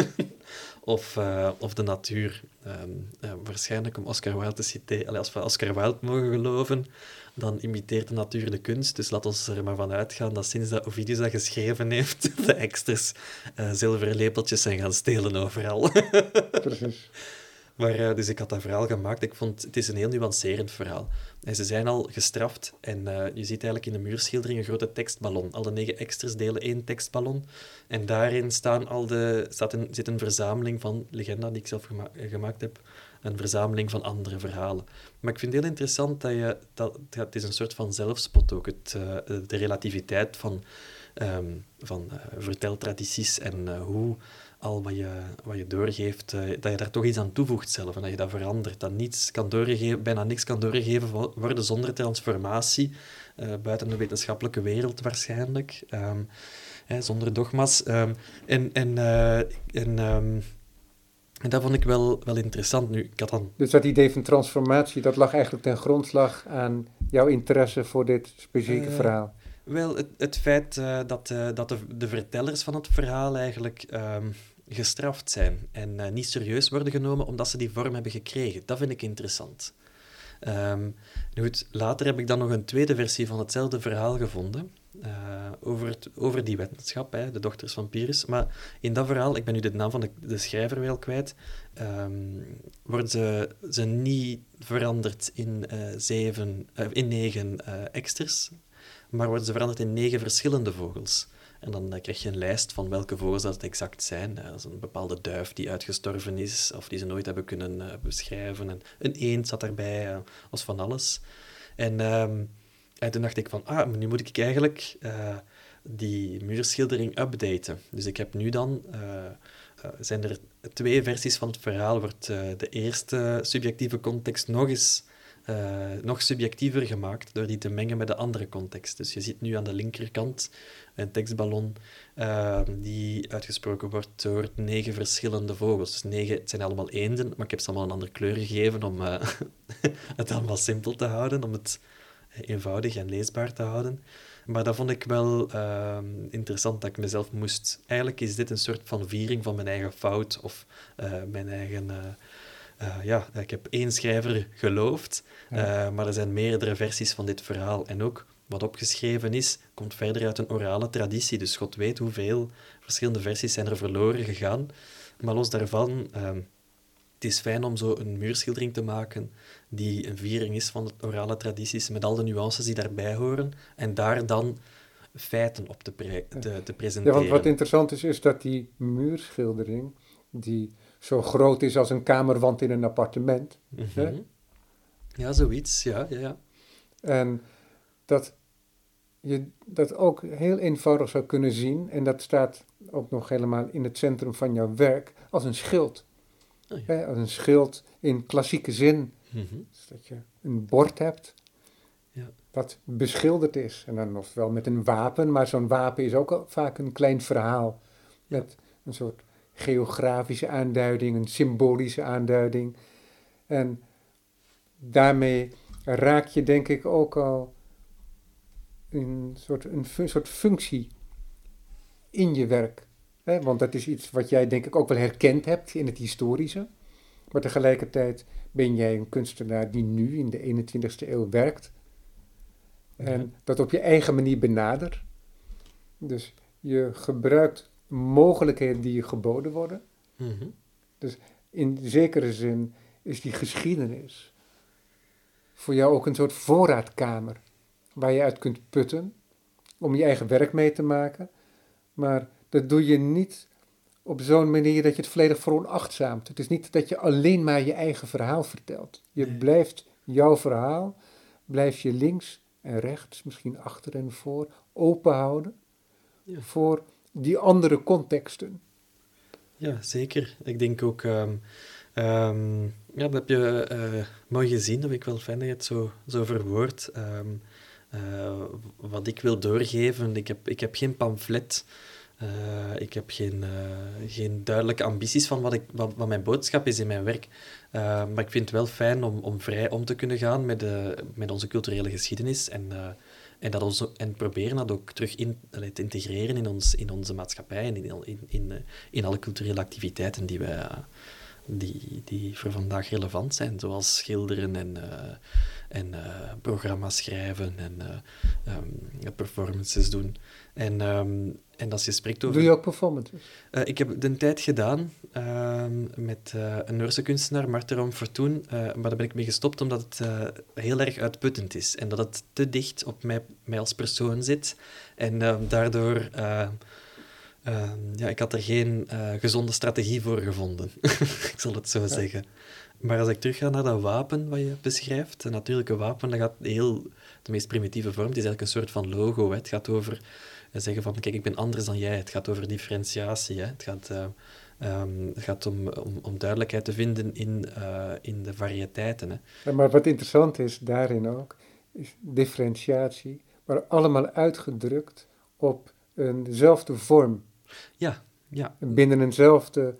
of, uh, of de natuur. Um, uh, waarschijnlijk om Oscar Wilde te citeren. Als we Oscar Wilde mogen geloven, dan imiteert de natuur de kunst. Dus laat ons er maar van uitgaan dat sinds dat Ovidius dat geschreven heeft, de eksters uh, zilveren lepeltjes zijn gaan stelen overal. Precies. Maar, uh, dus ik had dat verhaal gemaakt. Ik vond, het is een heel nuancerend verhaal. En ze zijn al gestraft. En uh, je ziet eigenlijk in de muurschildering een grote tekstballon. Al de negen eksters delen één tekstballon. En daarin staan al de, staat een, zit een verzameling van legenda die ik zelf gema- gemaakt heb. Een verzameling van andere verhalen. Maar ik vind het heel interessant dat je... Dat, het is een soort van zelfspot ook. Het, uh, de relativiteit van, um, van uh, verteltradities en uh, hoe... al wat je, wat je doorgeeft, uh, dat je daar toch iets aan toevoegt zelf en dat je dat verandert. Dat niets kan doorgegeven, bijna niks kan doorgegeven worden zonder transformatie, uh, buiten de wetenschappelijke wereld waarschijnlijk, um, hè, zonder dogma's. Um, en, en, uh, en, um, en dat vond ik wel, wel interessant. Nu, ik had dan... Dus dat idee van transformatie, dat lag eigenlijk ten grondslag aan jouw interesse voor dit specifieke uh, verhaal? Wel, het, het feit uh, dat, uh, dat de, de vertellers van het verhaal eigenlijk um, gestraft zijn en uh, niet serieus worden genomen omdat ze die vorm hebben gekregen. Dat vind ik interessant. Um, goed, later heb ik dan nog een tweede versie van hetzelfde verhaal gevonden. Uh, over, het, over die wetenschap, hè, de dochters van Pyrrhus. Maar in dat verhaal, ik ben nu de naam van de, de schrijver wel kwijt, um, worden ze, ze niet veranderd in, uh, zeven, uh, in negen uh, eksters, maar worden ze veranderd in negen verschillende vogels. En dan uh, krijg je een lijst van welke vogels dat het zijn. Uh, dat is een bepaalde duif die uitgestorven is, of die ze nooit hebben kunnen uh, beschrijven. En een eend zat daarbij, uh, was van alles. En, um, en toen dacht ik van, ah, nu moet ik eigenlijk uh, die muurschildering updaten. Dus ik heb nu dan uh, uh, zijn er twee versies van het verhaal. Wordt uh, de eerste subjectieve context nog eens uh, nog subjectiever gemaakt door die te mengen met de andere context. Dus je ziet nu aan de linkerkant een tekstballon uh, die uitgesproken wordt door negen verschillende vogels. Dus negen, het zijn allemaal eenden, maar ik heb ze allemaal een andere kleur gegeven om uh, het allemaal simpel te houden, om het eenvoudig en leesbaar te houden. Maar dat vond ik wel uh, interessant, dat ik mezelf moest... Eigenlijk is dit een soort van viering van mijn eigen fout, of uh, mijn eigen... Uh, uh, ja, ik heb één schrijver geloofd, ja. uh, maar er zijn meerdere versies van dit verhaal. En ook wat opgeschreven is, komt verder uit een orale traditie. Dus God weet hoeveel verschillende versies zijn er verloren gegaan. Maar los daarvan... Uh, Het is fijn om zo een muurschildering te maken die een viering is van de orale tradities, met al de nuances die daarbij horen, en daar dan feiten op te, pre- te, te presenteren. Ja, want wat interessant is, is dat die muurschildering, die zo groot is als een kamerwand in een appartement. Mm-hmm. Hè? Ja, zoiets, ja, ja, ja. En dat je dat ook heel eenvoudig zou kunnen zien, en dat staat ook nog helemaal in het centrum van jouw werk, als een schild. Oh ja. Hè, als een schild in klassieke zin. Mm-hmm. Dus dat je een bord hebt, ja. dat beschilderd is. En dan ofwel met een wapen, maar zo'n wapen is ook al vaak een klein verhaal. Met ja. een soort geografische aanduiding, een symbolische aanduiding. En daarmee raak je denk ik ook al een soort, een, een soort functie in je werk. Hè? Want dat is iets wat jij denk ik ook wel herkend hebt in het historische. Maar tegelijkertijd ben jij een kunstenaar die nu in de eenentwintigste eeuw werkt. En ja. dat op je eigen manier benadert. Dus je gebruikt mogelijkheden die je geboden worden. Mm-hmm. Dus in zekere zin is die geschiedenis voor jou ook een soort voorraadkamer waar je uit kunt putten om je eigen werk mee te maken. Maar dat doe je niet op zo'n manier dat je het volledig veronachtzaamt. Het is niet dat je alleen maar je eigen verhaal vertelt. Je nee. blijft jouw verhaal, blijf je links en rechts, misschien achter en voor, open houden ja. voor die andere contexten. Ja, zeker. Ik denk ook... Um, um, ja, dat heb je uh, mooi gezien. Dat vind ik wel fijn dat je het zo, zo verwoordt. Um, uh, wat ik wil doorgeven, ik heb, ik heb geen pamflet... Uh, ik heb geen, uh, geen duidelijke ambities van wat, ik, wat, wat mijn boodschap is in mijn werk. Uh, maar ik vind het wel fijn om, om vrij om te kunnen gaan met, de, met onze culturele geschiedenis. En, uh, en, dat onze, en proberen dat ook terug in, allee, te integreren in, ons, in onze maatschappij en in, in, in, in alle culturele activiteiten die, wij, uh, die, die voor vandaag relevant zijn. Zoals schilderen en, uh, en uh, programma's schrijven en uh, um, performances doen. En... Um, En als je spreekt over... Doe je ook performances? Uh, ik heb het een tijd gedaan uh, met uh, een Noorse kunstenaar, Marterom Fortuyn, uh, maar daar ben ik mee gestopt omdat het uh, heel erg uitputtend is en dat het te dicht op mij, mij als persoon zit. En uh, daardoor... Uh, uh, ja, ik had er geen uh, gezonde strategie voor gevonden. Ik zal het zo ja. zeggen. Maar als ik terugga naar dat wapen wat je beschrijft, een natuurlijke wapen, dat gaat heel... De meest primitieve vorm, het is eigenlijk een soort van logo. Hè. Het gaat over... zeggen van, kijk, ik ben anders dan jij. Het gaat over differentiatie. Hè. Het gaat, uh, um, het gaat om, om, om duidelijkheid te vinden in, uh, in de variëteiten. Hè. Ja, maar wat interessant is daarin ook, is differentiatie, maar allemaal uitgedrukt op eenzelfde vorm. Ja, ja. Binnen eenzelfde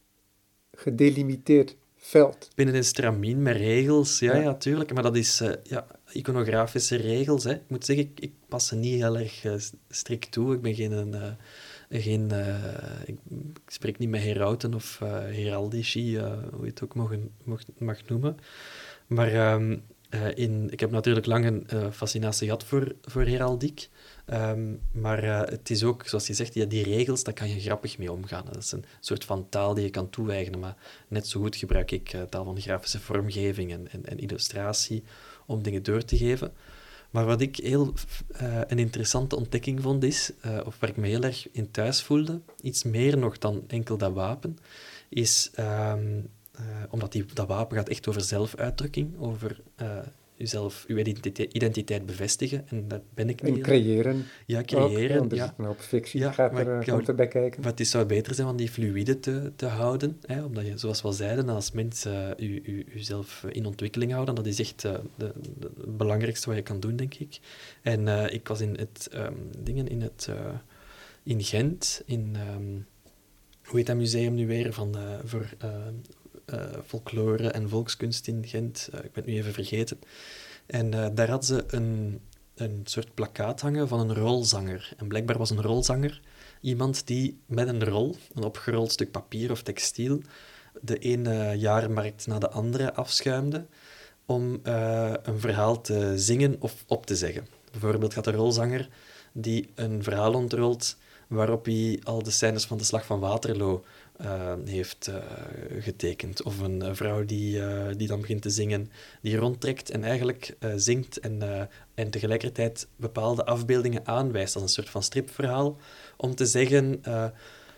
gedelimiteerd veld. Binnen een stramien met regels, ja, ja. ja, tuurlijk. Maar dat is uh, ja, iconografische regels. Hè. Ik moet zeggen, ik, ik pas ze niet heel erg uh, strikt toe. Ik ben geen... Uh, geen uh, ik, ik spreek niet met herauten of uh, heraldici, uh, hoe je het ook mag, mag, mag noemen. Maar um, uh, in, ik heb natuurlijk lang een uh, fascinatie gehad voor, voor heraldiek. Um, maar uh, het is ook, zoals je zegt, ja, die regels, daar kan je grappig mee omgaan. Dat is een soort van taal die je kan toeëigenen, maar net zo goed gebruik ik uh, taal van grafische vormgeving en, en, en illustratie om dingen door te geven. Maar wat ik heel uh, een interessante ontdekking vond is, uh, of waar ik me heel erg in thuis voelde, iets meer nog dan enkel dat wapen, is, um, uh, omdat die, dat wapen gaat echt over zelfuitdrukking, over uh, jezelf, uw identiteit, identiteit bevestigen. En dat ben ik niet. En creëren. Ja, creëren. Ook, ja, ja. een hoop fictie Ja, gaat maar er, ik zou- komt erbij kijken. Maar het zou beter zijn om die fluïde te, te houden. Hè? Omdat je, zoals we al zeiden, als mens uh, je, je, jezelf in ontwikkeling houden, dat is echt uh, de, de, het belangrijkste wat je kan doen, denk ik. En uh, ik was in het um, dingen in het uh, in Gent, in um, hoe heet dat museum nu weer van uh, voor uh, uh, folklore en volkskunst in Gent. Uh, ik ben het nu even vergeten. En uh, daar hadden ze een een soort plakkaat hangen van een rolzanger. En blijkbaar was een rolzanger iemand die met een rol, een opgerold stuk papier of textiel, de ene jaarmarkt na de andere afschuimde om uh, een verhaal te zingen of op te zeggen. Bijvoorbeeld gaat een rolzanger die een verhaal ontrolt waarop hij al de scènes van de Slag van Waterloo uh, heeft uh, getekend. Of een uh, vrouw die, uh, die dan begint te zingen, die rondtrekt en eigenlijk uh, zingt en, uh, en tegelijkertijd bepaalde afbeeldingen aanwijst als een soort van stripverhaal, om te zeggen uh,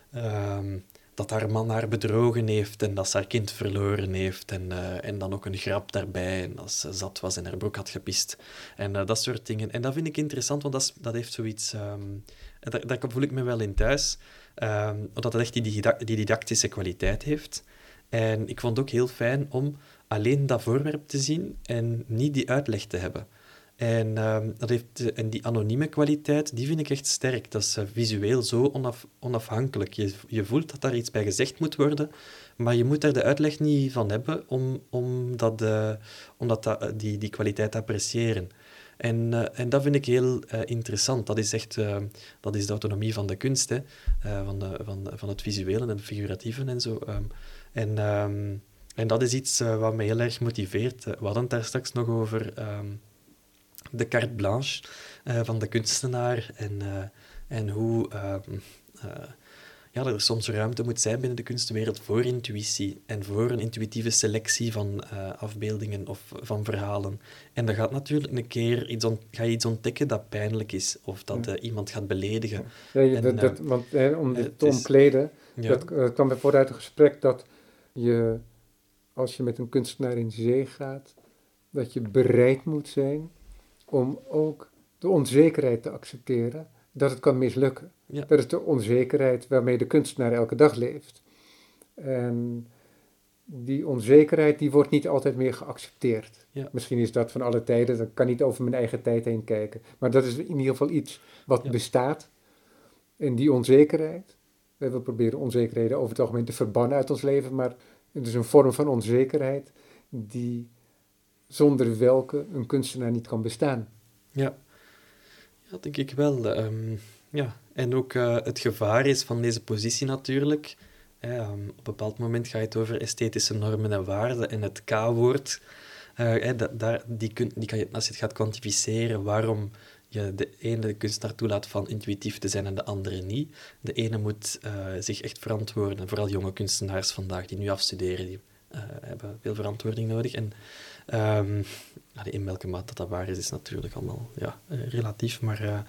uh, dat haar man haar bedrogen heeft en dat ze haar kind verloren heeft en, uh, en dan ook een grap daarbij en dat ze zat was en haar broek had gepist. En uh, dat soort dingen. En dat vind ik interessant, want dat, is, dat heeft zoiets... Um, daar, daar voel ik me wel in thuis, um, omdat het echt die, didac- die didactische kwaliteit heeft. En ik vond het ook heel fijn om alleen dat voorwerp te zien en niet die uitleg te hebben. En, um, dat heeft, en die anonieme kwaliteit, die vind ik echt sterk. Dat is uh, visueel zo onaf, onafhankelijk. Je, je voelt dat daar iets bij gezegd moet worden, maar je moet daar de uitleg niet van hebben om, om, dat, uh, om dat, uh, die, die kwaliteit te appreciëren. En, uh, en dat vind ik heel uh, interessant. Dat is echt uh, dat is de autonomie van de kunst, hè? Uh, van, de, van, van het visuele en het figuratieve en zo. Um, en, um, en dat is iets uh, wat mij heel erg motiveert. Uh, we hadden het daar straks nog over... Um, de carte blanche uh, van de kunstenaar en, uh, en hoe uh, uh, ja, er soms ruimte moet zijn binnen de kunstwereld voor intuïtie en voor een intuïtieve selectie van uh, afbeeldingen of van verhalen. En dan gaat natuurlijk een keer iets, ont- ga je iets ontdekken dat pijnlijk is of dat uh, iemand gaat beledigen. Ja, je, en, dat, uh, dat, want hè, om dit uh, te is, omkleden, ja. dat uh, kwam bijvoorbeeld uit een gesprek dat je, als je met een kunstenaar in zee gaat, dat je bereid moet zijn om ook de onzekerheid te accepteren dat het kan mislukken. Ja. Dat is de onzekerheid waarmee de kunstenaar elke dag leeft. En die onzekerheid die wordt niet altijd meer geaccepteerd. Ja. Misschien is dat van alle tijden, dat kan niet over mijn eigen tijd heen kijken. Maar dat is in ieder geval iets wat ja. bestaat. En die onzekerheid, we proberen onzekerheden over het algemeen te verbannen uit ons leven, maar het is een vorm van onzekerheid die... zonder welke een kunstenaar niet kan bestaan. Ja, ja denk ik wel. Um, ja. En ook uh, het gevaar is van deze positie natuurlijk. Eh, um, op een bepaald moment gaat het over esthetische normen en waarden en het K-woord. Uh, eh, da, daar, die kun, die kan je, als je het gaat kwantificeren, waarom je de ene kunstenaar toelaat van intuïtief te zijn en de andere niet. De ene moet uh, zich echt verantwoorden, en vooral jonge kunstenaars vandaag die nu afstuderen, die uh, hebben veel verantwoording nodig. En Um, in welke mate dat, dat waar is, is natuurlijk allemaal ja, uh, relatief, maar uh,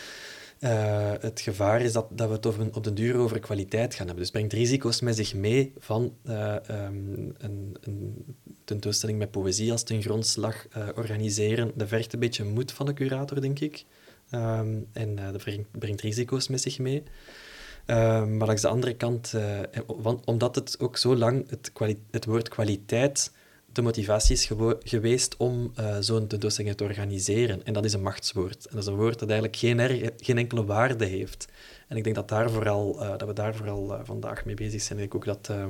uh, het gevaar is dat, dat we het over, op den duur over kwaliteit gaan hebben. Dus het brengt risico's met zich mee van uh, um, een, een tentoonstelling met poëzie als ten grondslag uh, organiseren. Dat vergt een beetje moed van de curator, denk ik. Um, en uh, dat brengt, brengt risico's met zich mee. Uh, maar langs de andere kant, uh, want, omdat het ook zo lang het, kwali- het woord kwaliteit... de motivatie is gewo- geweest om uh, zo'n tentoonstelling te organiseren. En dat is een machtswoord. En dat is een woord dat eigenlijk geen, er- geen enkele waarde heeft. En ik denk dat, daar vooral, uh, dat we daar vooral uh, vandaag mee bezig zijn. Ik denk ook dat, uh,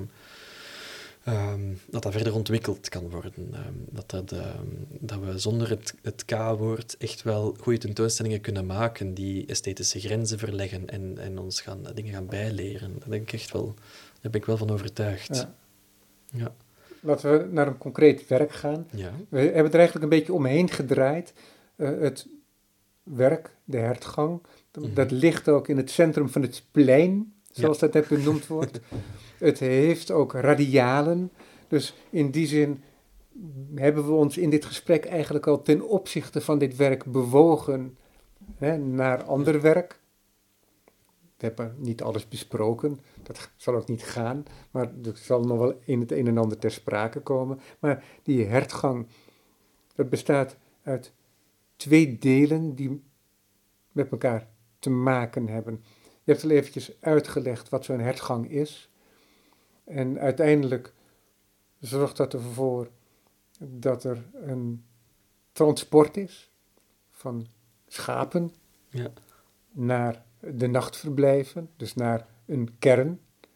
um, dat dat verder ontwikkeld kan worden. Um, dat, dat, um, dat we zonder het, het K-woord echt wel goede tentoonstellingen kunnen maken die esthetische grenzen verleggen en, en ons gaan, uh, dingen gaan bijleren. Daar denk ik echt wel, daar ben ik wel van overtuigd. Ja. Ja. Laten we naar een concreet werk gaan. Ja. We hebben er eigenlijk een beetje omheen gedraaid. Uh, het werk, de hertgang, mm-hmm. dat ligt ook in het centrum van het plein, zoals ja. dat net benoemd wordt. Het heeft ook radialen. Dus in die zin hebben we ons in dit gesprek eigenlijk al ten opzichte van dit werk bewogen hè, naar ander werk. We hebben niet alles besproken, dat zal ook niet gaan, maar er zal nog wel in het een en ander ter sprake komen. Maar die hertgang, Dat bestaat uit twee delen die met elkaar te maken hebben. Je hebt al eventjes uitgelegd wat zo'n hertgang is. En uiteindelijk zorgt dat ervoor dat er een transport is van schapen Ja. naar de nachtverblijven, dus naar een kern.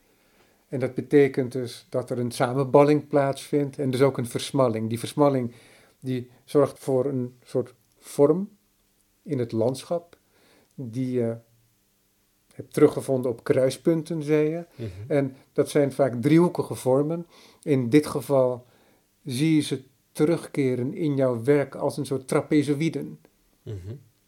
En dat betekent dus dat er een samenballing plaatsvindt en dus ook een versmalling. Die versmalling die zorgt voor een soort vorm in het landschap, die je hebt teruggevonden op kruispunten, zei je. Mhm. En dat zijn vaak driehoekige vormen. In dit geval zie je ze terugkeren in jouw werk als een soort trapezoïden, Mhm.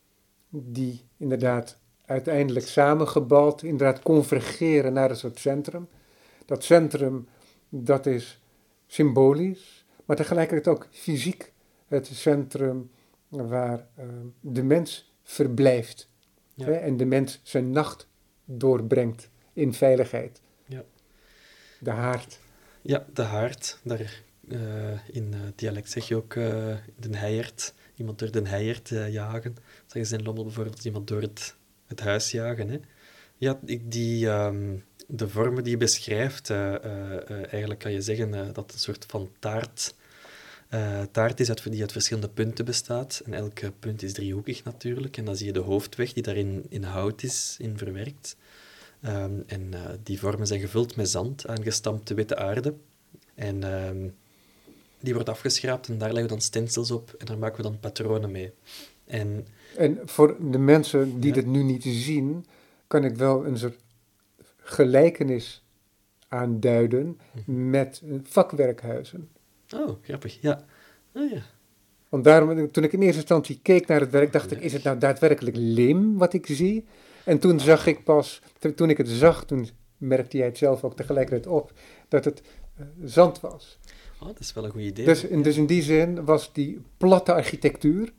die inderdaad uiteindelijk samengebald, inderdaad convergeren naar een soort centrum. Dat centrum, dat is symbolisch, maar tegelijkertijd ook fysiek het centrum waar uh, de mens verblijft. Ja. Hè, en de mens zijn nacht doorbrengt in veiligheid. Ja. De haard. Ja, de haard. Daar, uh, in uh, dialect zeg je ook uh, de heiert. Iemand door de heiert uh, jagen. Zeggen ze in Lommel bijvoorbeeld iemand door het, het huis jagen. Hè? Ja, ik, die, um, de vormen die je beschrijft, uh, uh, uh, eigenlijk kan je zeggen uh, dat het een soort van taart, uh, taart is uit, die uit verschillende punten bestaat. En elke punt is driehoekig natuurlijk. En dan zie je de hoofdweg die daarin in hout is, in verwerkt. Um, en uh, die vormen zijn gevuld met zand, aangestampte witte aarde. En um, die wordt afgeschraapt en daar leggen we dan stencils op en daar maken we dan patronen mee. En, en voor de mensen die ja. dit nu niet zien, kan ik wel een soort gelijkenis aanduiden mm-hmm. met vakwerkhuizen. Oh, grappig, ja. Oh, ja. Want daarom, toen ik in eerste instantie keek naar het werk, dacht ja. ik, is het nou daadwerkelijk leem wat ik zie? En toen zag ik pas, toen ik het zag, toen merkte jij het zelf ook tegelijkertijd op, dat het uh, zand was. Oh, dat is wel een goed idee. Dus in, dus in die zin was die platte architectuur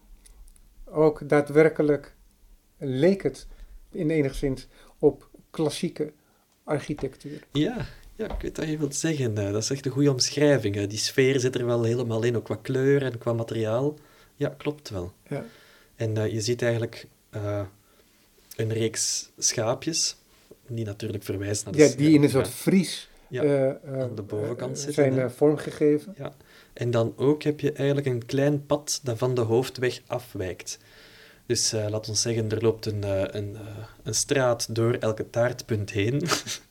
ook daadwerkelijk, leek het in enigszins op klassieke architectuur. Ja, ja, ik weet wat je wilt zeggen. Dat is echt een goede omschrijving. Die sfeer zit er wel helemaal in, ook qua kleur en qua materiaal. Ja, klopt wel. Ja. En uh, je ziet eigenlijk uh, een reeks schaapjes, die natuurlijk verwijzen naar de... Ja, die in een soort vries ja, uh, uh, aan de bovenkant uh, zitten. zijn uh, vormgegeven. Ja, en dan ook heb je eigenlijk een klein pad dat van de hoofdweg afwijkt. Dus uh, laat ons zeggen, er loopt een, uh, een, uh, een straat door elke taartpunt heen.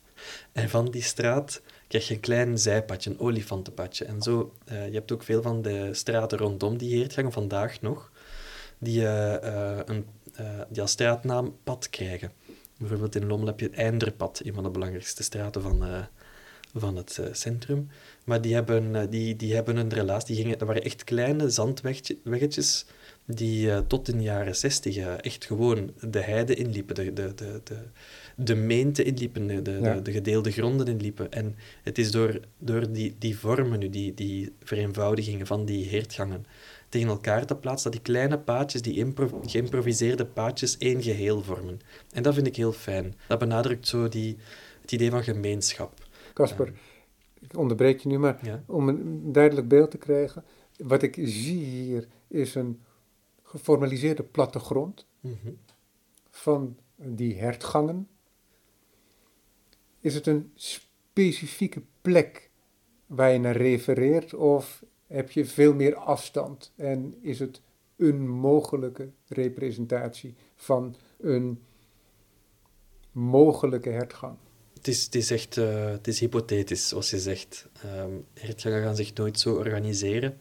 En van die straat krijg je een klein zijpadje, een olifantenpadje. En zo, uh, je hebt ook veel van de straten rondom die heertgangen vandaag nog, die, uh, uh, een, uh, die als straatnaam pad krijgen. Bijvoorbeeld in Lommel heb je het Einderpad, een van de belangrijkste straten van, uh, van het uh, centrum. Maar die hebben, uh, die, die hebben een relatie, die gingen, dat waren echt kleine zandweggetjes die uh, tot in de jaren zestig uh, echt gewoon de heide inliepen, de, de, de, de, de meente inliepen, de, de, ja. de, de gedeelde gronden inliepen. En het is door, door die, die vormen nu, die, die vereenvoudigingen van die heertgangen, tegen elkaar te plaatsen, dat die kleine paadjes, die impro- geïmproviseerde paadjes, één geheel vormen. En dat vind ik heel fijn. Dat benadrukt zo die, het idee van gemeenschap. Kasper, um, ik onderbreek je nu, maar ja? om een duidelijk beeld te krijgen, wat ik zie hier is een geformaliseerde plattegrond mm-hmm. van die hertgangen. Is het een specifieke plek waar je naar refereert, of heb je veel meer afstand en is het een mogelijke representatie van een mogelijke hertgang? Het is, het is echt uh, het is hypothetisch, zoals je zegt. Um, hertgangen gaan zich nooit zo organiseren.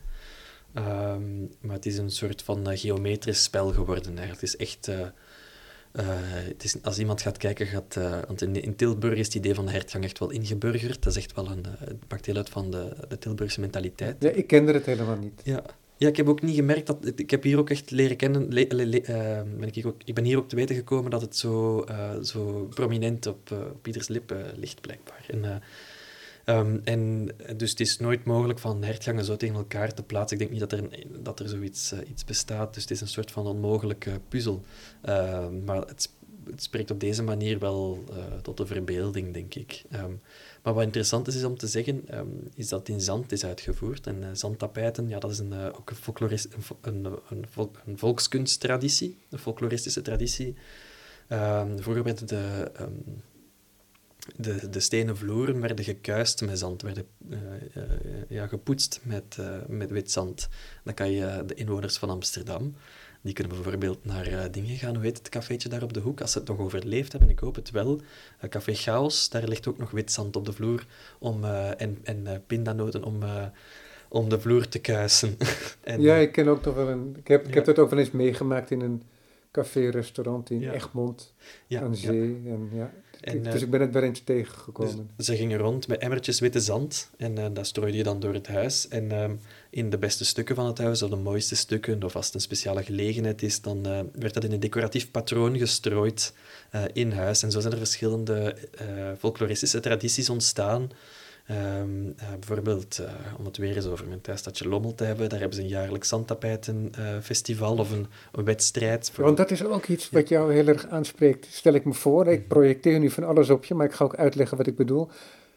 Um, maar het is een soort van uh, geometrisch spel geworden eigenlijk. Het is echt... Uh, uh, het is, als iemand gaat kijken, gaat... Uh, want in, in Tilburg is het idee van de hertgang echt wel ingeburgerd. Dat is echt wel een... Uh, het maakt deel uit van de, de Tilburgse mentaliteit. Ja, ik kende het helemaal niet. Ja. Ja, ik heb ook niet gemerkt dat... Ik heb hier ook echt leren kennen... Le, le, le, uh, ben ik, ook, ik ben hier ook te weten gekomen dat het zo, uh, zo prominent op, uh, op ieders lip uh, ligt, blijkbaar. En... Uh, Um, en dus het is nooit mogelijk van hertgangen zo tegen elkaar te plaatsen. Ik denk niet dat er, een, dat er zoiets uh, iets bestaat. Dus het is een soort van onmogelijke puzzel. Uh, maar het, het spreekt op deze manier wel uh, tot de verbeelding, denk ik. Um, maar wat interessant is, is om te zeggen, um, is dat in zand is uitgevoerd. En uh, zandtapijten, ja, dat is een, uh, ook een, folklorist, een, een, een, vol, een volkskunsttraditie, een folkloristische traditie. Um, vroeger werden de, um, de, de stenen vloeren werden gekuist met zand, werden uh, uh, ja, gepoetst met, uh, met wit zand. Dan kan je uh, de inwoners van Amsterdam, die kunnen bijvoorbeeld naar uh, dingen gaan. Hoe heet het cafeetje daar op de hoek? Als ze het nog overleefd hebben, ik hoop het wel. Uh, Café Chaos, daar ligt ook nog wit zand op de vloer om, uh, en, en uh, pindanoten om, uh, om de vloer te kuisen. en, ja, ik ken ook nog wel een... Ik heb, ja. ik heb dat ook wel eens meegemaakt in een café-restaurant in ja. Egmond ja, aan zee. Ja. En, ja. En, dus uh, ik ben het wel eens tegengekomen. Dus ze gingen rond met emmertjes witte zand en uh, dat strooide je dan door het huis. En uh, in de beste stukken van het huis, of de mooiste stukken, of als het een speciale gelegenheid is, dan uh, werd dat in een decoratief patroon gestrooid uh, in huis. En zo zijn er verschillende uh, folkloristische tradities ontstaan. Um, uh, bijvoorbeeld, uh, om het weer eens over mijn thuisstadje Lommel te hebben, daar hebben ze een jaarlijks zandtapijtenfestival uh, of een, een wedstrijd. Voor... Want dat is ook iets wat jou heel erg aanspreekt, stel ik me voor. Ik projecteer nu van alles op je, maar ik ga ook uitleggen wat ik bedoel.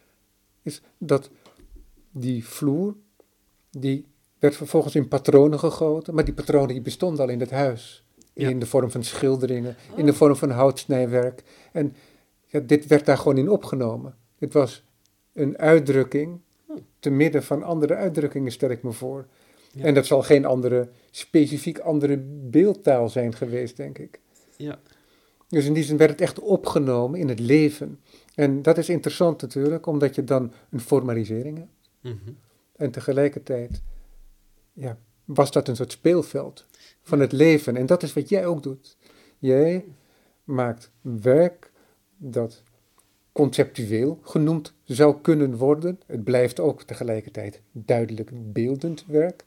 Is dat die vloer, die werd vervolgens in patronen gegoten, maar die patronen die bestonden al in het huis. Ja. In de vorm van schilderingen, oh. in de vorm van houtsnijwerk. En ja, dit werd daar gewoon in opgenomen. Dit was een uitdrukking te midden van andere uitdrukkingen, stel ik me voor. Ja. En dat zal geen andere, specifiek andere beeldtaal zijn geweest, denk ik. Ja. Dus in die zin werd het echt opgenomen in het leven. En dat is interessant natuurlijk, omdat je dan een formalisering hebt. Mm-hmm. En tegelijkertijd ja, was dat een soort speelveld van het leven. En dat is wat jij ook doet. Jij maakt werk dat conceptueel genoemd zou kunnen worden. Het blijft ook tegelijkertijd duidelijk beeldend werk.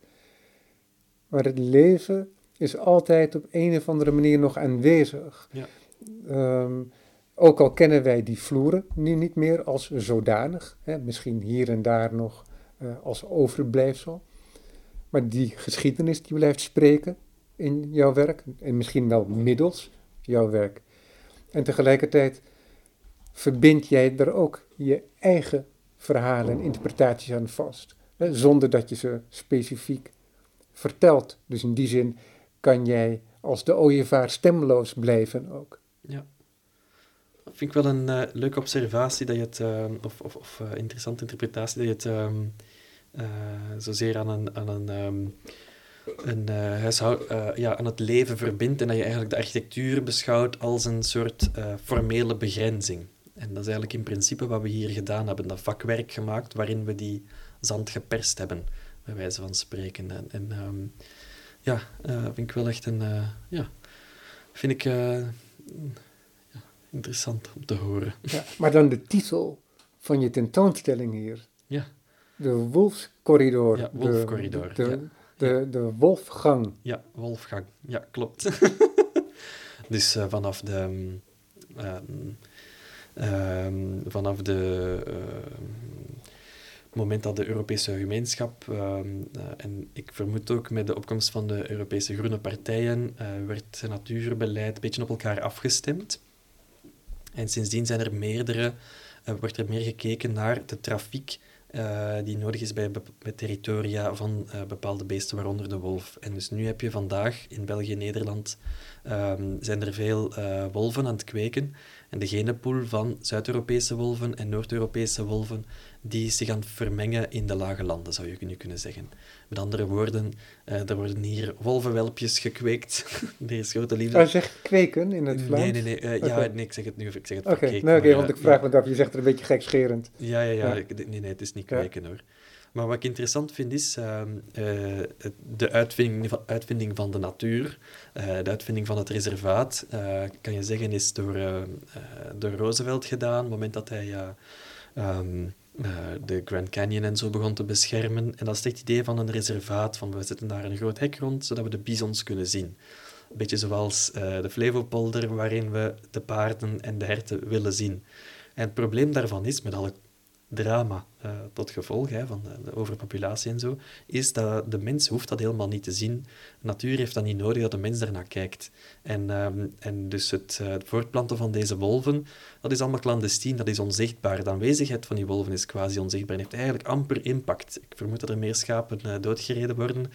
Maar het leven is altijd op een of andere manier nog aanwezig. Ja. Um, ook al kennen wij die vloeren nu niet meer als zodanig. Hè, misschien hier en daar nog uh, als overblijfsel. Maar die geschiedenis die blijft spreken in jouw werk. En misschien wel middels jouw werk. En tegelijkertijd verbind jij er ook je eigen verhalen en interpretaties aan vast. Hè, zonder dat je ze specifiek vertelt. Dus in die zin kan jij als de ooievaar stemloos blijven ook. Ja. Dat vind ik wel een uh, leuke observatie, dat je het, uh, of, of, of uh, interessante interpretatie, dat je het um, uh, zozeer aan een, aan een, um, een uh, huishoud, uh, ja, aan het leven verbindt en dat je eigenlijk de architectuur beschouwt als een soort uh, formele begrenzing. En dat is eigenlijk in principe wat we hier gedaan hebben, dat vakwerk gemaakt waarin we die zand geperst hebben, bij wijze van spreken. En, en um, ja, uh, vind ik wel echt een, uh, ja, vind ik uh, ja, interessant om te horen. Ja, maar dan de titel van je tentoonstelling hier. Ja. De Wolfscorridor. Ja, Wolfcorridor. De, de, ja. de, de, de Wolfgang. Ja, Wolfgang. Ja, klopt. Dus uh, vanaf de... Um, um, um, vanaf de... Uh, moment dat de Europese gemeenschap, uh, uh, en ik vermoed ook met de opkomst van de Europese groene partijen, uh, werd het natuurbeleid een beetje op elkaar afgestemd. En sindsdien zijn er meerdere, uh, wordt er meer gekeken naar de trafiek uh, die nodig is bij, bij territoria van uh, bepaalde beesten, waaronder de wolf. En dus nu heb je vandaag in België en Nederland um, zijn er veel uh, wolven aan het kweken. En de genenpool van Zuid-Europese wolven en Noord-Europese wolven, die zich aan het vermengen in de lage landen, zou je nu kunnen zeggen. Met andere woorden, uh, er worden hier wolvenwelpjes gekweekt. Er is grote liefde. Oh, je zegt kweken in het Vlaams? Nee, nee, nee. Uh, okay. Ja, nee, ik zeg het nu, ik zeg het Oké, verkeerd. okay. nee, okay, want uh, ik vraag ja. me af, je zegt er een beetje gekscherend. Ja, ja, ja. ja. Ik, nee, nee, het is niet kweken, ja. hoor. Maar wat ik interessant vind is uh, uh, de uitvinding van, uitvinding van de natuur, uh, de uitvinding van het reservaat, uh, kan je zeggen, is door, uh, uh, door Roosevelt gedaan, op het moment dat hij uh, um, uh, de Grand Canyon en zo begon te beschermen. En dat is echt het idee van een reservaat, van we zetten daar een groot hek rond, zodat we de bisons kunnen zien. Een beetje zoals uh, de Flevopolder, waarin we de paarden en de herten willen zien. En het probleem daarvan is, met alle drama uh, tot gevolg hè, van de, de overpopulatie en zo, is dat de mens hoeft dat helemaal niet te zien. De natuur heeft dat niet nodig dat de mens daarnaar kijkt. En, um, en dus het, uh, het voortplanten van deze wolven, dat is allemaal clandestien, dat is onzichtbaar. De aanwezigheid van die wolven is quasi onzichtbaar en heeft eigenlijk amper impact. Ik vermoed dat er meer schapen uh, doodgereden worden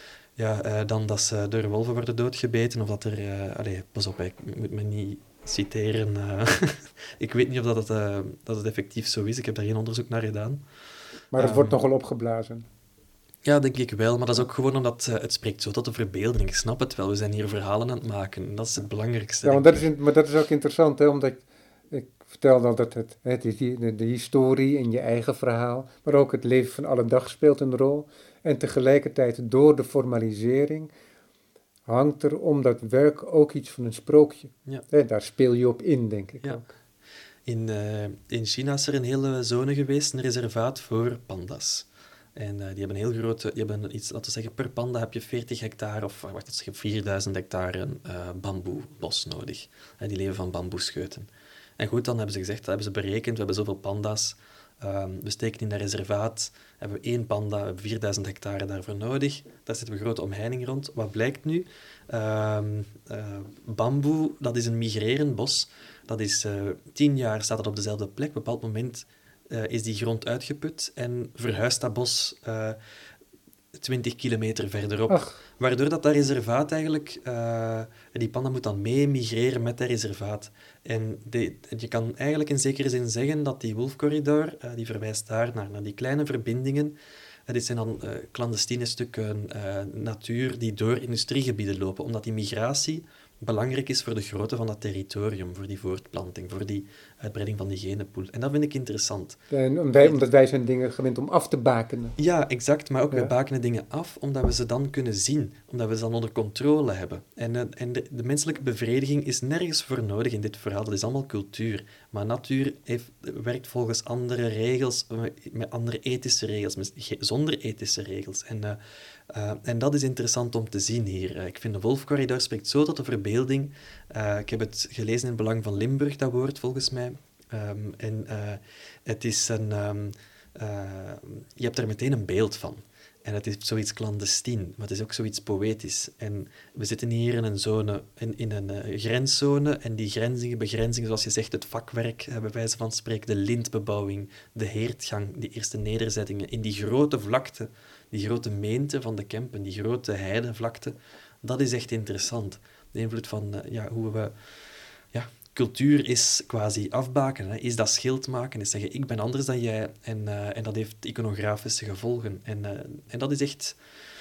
ja, uh, dan dat ze door wolven worden doodgebeten. Of dat er... Uh, allez, pas op, ik moet me niet... citeren. Uh, ik weet niet of dat het, uh, dat het effectief zo is. Ik heb daar geen onderzoek naar gedaan. Maar het um, wordt nogal opgeblazen. Ja, denk ik wel. Maar dat is ook gewoon omdat uh, het spreekt zo tot de verbeelding. Ik snap het wel. We zijn hier verhalen aan het maken. En dat is het belangrijkste. Ja, want dat is, in, maar dat is ook interessant, hè, omdat ik vertelde al dat het, het is die, de, de historie in je eigen verhaal, maar ook het leven van alle dag speelt een rol. En tegelijkertijd door de formalisering hangt er om dat werk ook iets van een sprookje. Ja. Hè, daar speel je op in, denk ik ja. ook. In, uh, in China is er een hele zone geweest, een reservaat voor panda's. En uh, die hebben een heel grote, die hebben iets, laten we zeggen, per panda heb je veertig hectare, of wacht, dat is vierduizend hectare uh, bamboebos nodig. Uh, die leven van bamboescheuten. En goed, dan hebben ze gezegd, dat hebben ze berekend, we hebben zoveel panda's, um, we steken in dat reservaat, hebben we één panda, we hebben vierduizend hectare daarvoor nodig, daar zitten we grote omheining rond. Wat blijkt nu? Um, uh, bamboe, dat is een migrerend bos, dat is uh, tien jaar staat dat op dezelfde plek, op een bepaald moment uh, is die grond uitgeput en verhuist dat bos uh, twintig kilometer verderop. Ach. Waardoor dat, dat reservaat eigenlijk... Uh, die panda moet dan mee migreren met dat reservaat. En de, je kan eigenlijk in zekere zin zeggen dat die wolfcorridor, uh, die verwijst daar naar, naar die kleine verbindingen. Uh, dit zijn dan uh, clandestine stukken uh, natuur die door industriegebieden lopen, omdat die migratie belangrijk is voor de grootte van dat territorium, voor die voortplanting, voor die uitbreiding van die genenpool. En dat vind ik interessant. En wij, omdat wij zijn dingen gewend om af te bakenen. Ja, exact. Maar ook ja. we bakenen dingen af, omdat we ze dan kunnen zien. Omdat we ze dan onder controle hebben. En, uh, en de, de menselijke bevrediging is nergens voor nodig in dit verhaal. Dat is allemaal cultuur. Maar natuur heeft, werkt volgens andere regels, met andere ethische regels, met, zonder ethische regels. En, uh, uh, en dat is interessant om te zien hier. Uh, ik vind de wolfcorridor spreekt zo tot de verbeelding. Uh, ik heb het gelezen in het Belang van Limburg, dat woord, volgens mij. Um, en uh, het is een... Um, uh, je hebt er meteen een beeld van. En het is zoiets clandestien, maar het is ook zoiets poëtisch. En we zitten hier in een zone, in, in een uh, grenszone, en die grenzingen, begrenzingen, zoals je zegt, het vakwerk, uh, bij wijze van spreken, de lintbebouwing, de heertgang, die eerste nederzettingen, in die grote vlakte, die grote meente van de Kempen, die grote heidevlakte, dat is echt interessant. De invloed van uh, ja, hoe we... Ja, cultuur is quasi afbaken, hè. Is dat schild maken, is zeggen ik ben anders dan jij en, uh, en dat heeft iconografische gevolgen. En, uh, en dat is echt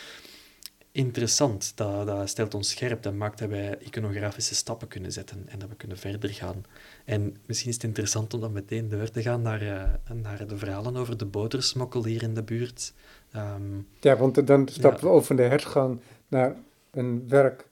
interessant. Dat, dat stelt ons scherp, dat maakt dat wij iconografische stappen kunnen zetten en dat we kunnen verder gaan. En misschien is het interessant om dan meteen door te gaan naar, uh, naar de verhalen over de botersmokkel hier in de buurt. Um, ja, want dan stappen ja. we over van de hertgang naar een werk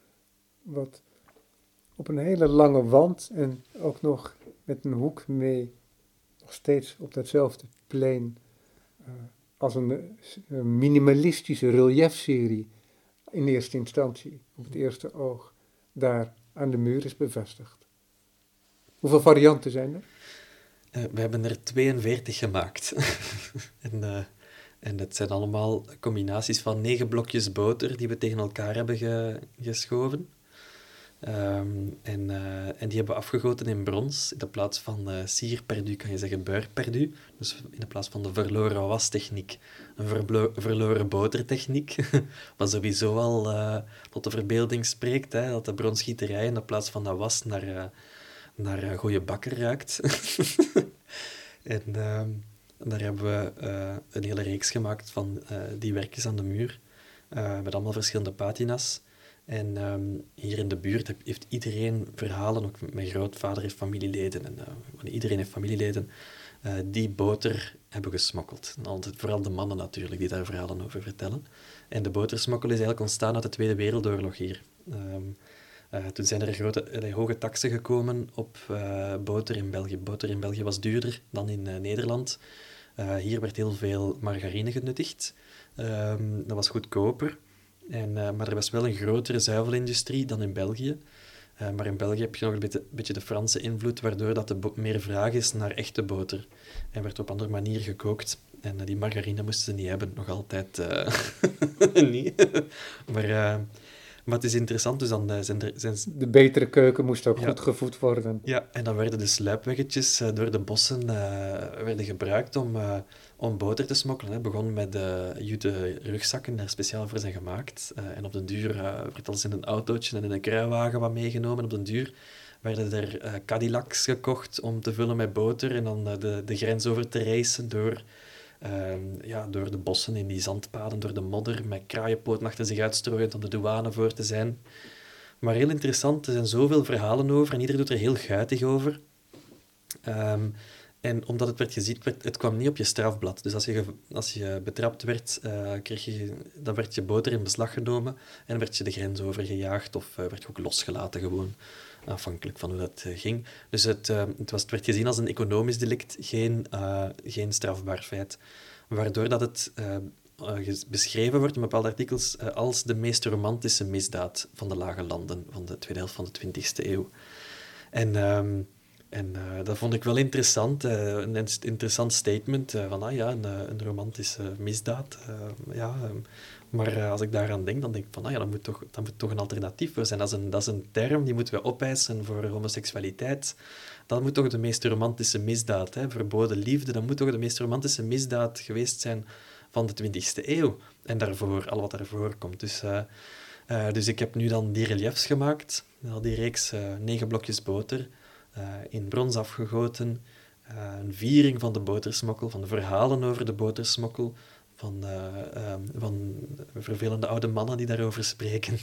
wat op een hele lange wand en ook nog met een hoek mee, nog steeds op datzelfde plein, uh, als een, een minimalistische reliefserie in eerste instantie, op het eerste oog, daar aan de muur is bevestigd. Hoeveel varianten zijn er? Uh, we hebben er tweeënveertig gemaakt. en, uh, en dat zijn allemaal combinaties van negen blokjes boter die we tegen elkaar hebben ge- geschoven. Um, en, uh, en die hebben we afgegoten in brons. In de plaats van uh, sier perdu kan je zeggen beurre perdu. Dus in de plaats van de verloren wastechniek, een verblo- verloren botertechniek. Wat sowieso al uh, tot de verbeelding spreekt, hè, dat de bronsgieterij in de plaats van dat was naar, uh, naar uh, goeie bakker ruikt. en uh, daar hebben we uh, een hele reeks gemaakt van uh, die werkjes aan de muur. Uh, met allemaal verschillende patina's. En um, hier in de buurt heeft iedereen verhalen, ook mijn grootvader heeft familieleden, en uh, iedereen heeft familieleden, uh, die boter hebben gesmokkeld. En altijd, vooral de mannen natuurlijk, die daar verhalen over vertellen. En de botersmokkel is eigenlijk ontstaan uit de Tweede Wereldoorlog hier. Um, uh, toen zijn er grote, uh, hoge taksen gekomen op uh, boter in België. Boter in België was duurder dan in uh, Nederland. Uh, hier werd heel veel margarine genuttigd. Um, dat was goedkoper. En, uh, maar er was wel een grotere zuivelindustrie dan in België. Uh, maar in België heb je nog een beetje, beetje de Franse invloed, waardoor dat er bo- meer vraag is naar echte boter. En werd op andere manier gekookt. En uh, die margarine moesten ze niet hebben, nog altijd uh, niet. maar, uh, maar het is interessant, dus dan uh, zijn er... Zijn... De betere keuken moest ook ja. goed gevoed worden. Ja, en dan werden de sluipweggetjes uh, door de bossen uh, werden gebruikt om, uh, om boter te smokkelen. Het begon met uh, jute rugzakken, daar speciaal voor zijn gemaakt. Uh, en op den duur uh, werd alles in een autootje en in een kruiwagen wat meegenomen. Op den duur werden er uh, Cadillacs gekocht om te vullen met boter en dan uh, de, de grens over te racen door... Uh, ja, door de bossen in die zandpaden, door de modder, met kraaienpoten achter zich uitstrooiend om de douane voor te zijn. Maar heel interessant, er zijn zoveel verhalen over en ieder doet er heel guitig over. Um, en omdat het werd gezien, werd, het kwam niet op je strafblad. Dus als je, als je betrapt werd, uh, kreeg je, dan werd je boter in beslag genomen en werd je de grens overgejaagd of uh, werd je ook losgelaten gewoon. Afhankelijk van hoe dat uh, ging. Dus het, uh, het, was, het werd gezien als een economisch delict, geen, uh, geen strafbaar feit. Waardoor dat het uh, uh, beschreven wordt in bepaalde artikels uh, als de meest romantische misdaad van de lage landen van de tweede helft van de twintigste eeuw. En, um, en uh, dat vond ik wel interessant. Uh, een interessant statement uh, van, ah ja, een, een romantische misdaad. Uh, ja... Um, Maar uh, als ik daaraan denk, dan denk ik van, ah ja, dat moet toch, dat moet toch een alternatief voor zijn. Dat is een, dat is een term die moeten we opeisen voor homoseksualiteit. Dat moet toch de meest romantische misdaad, hè? Verboden liefde, dat moet toch de meest romantische misdaad geweest zijn van de twintigste eeuw. En daarvoor, al wat daarvoor komt. Dus, uh, uh, dus ik heb nu dan die reliefs gemaakt, al die reeks uh, negen blokjes boter, uh, in brons afgegoten, uh, een viering van de botersmokkel, van de verhalen over de botersmokkel, Van, uh, uh, van vervelende oude mannen die daarover spreken.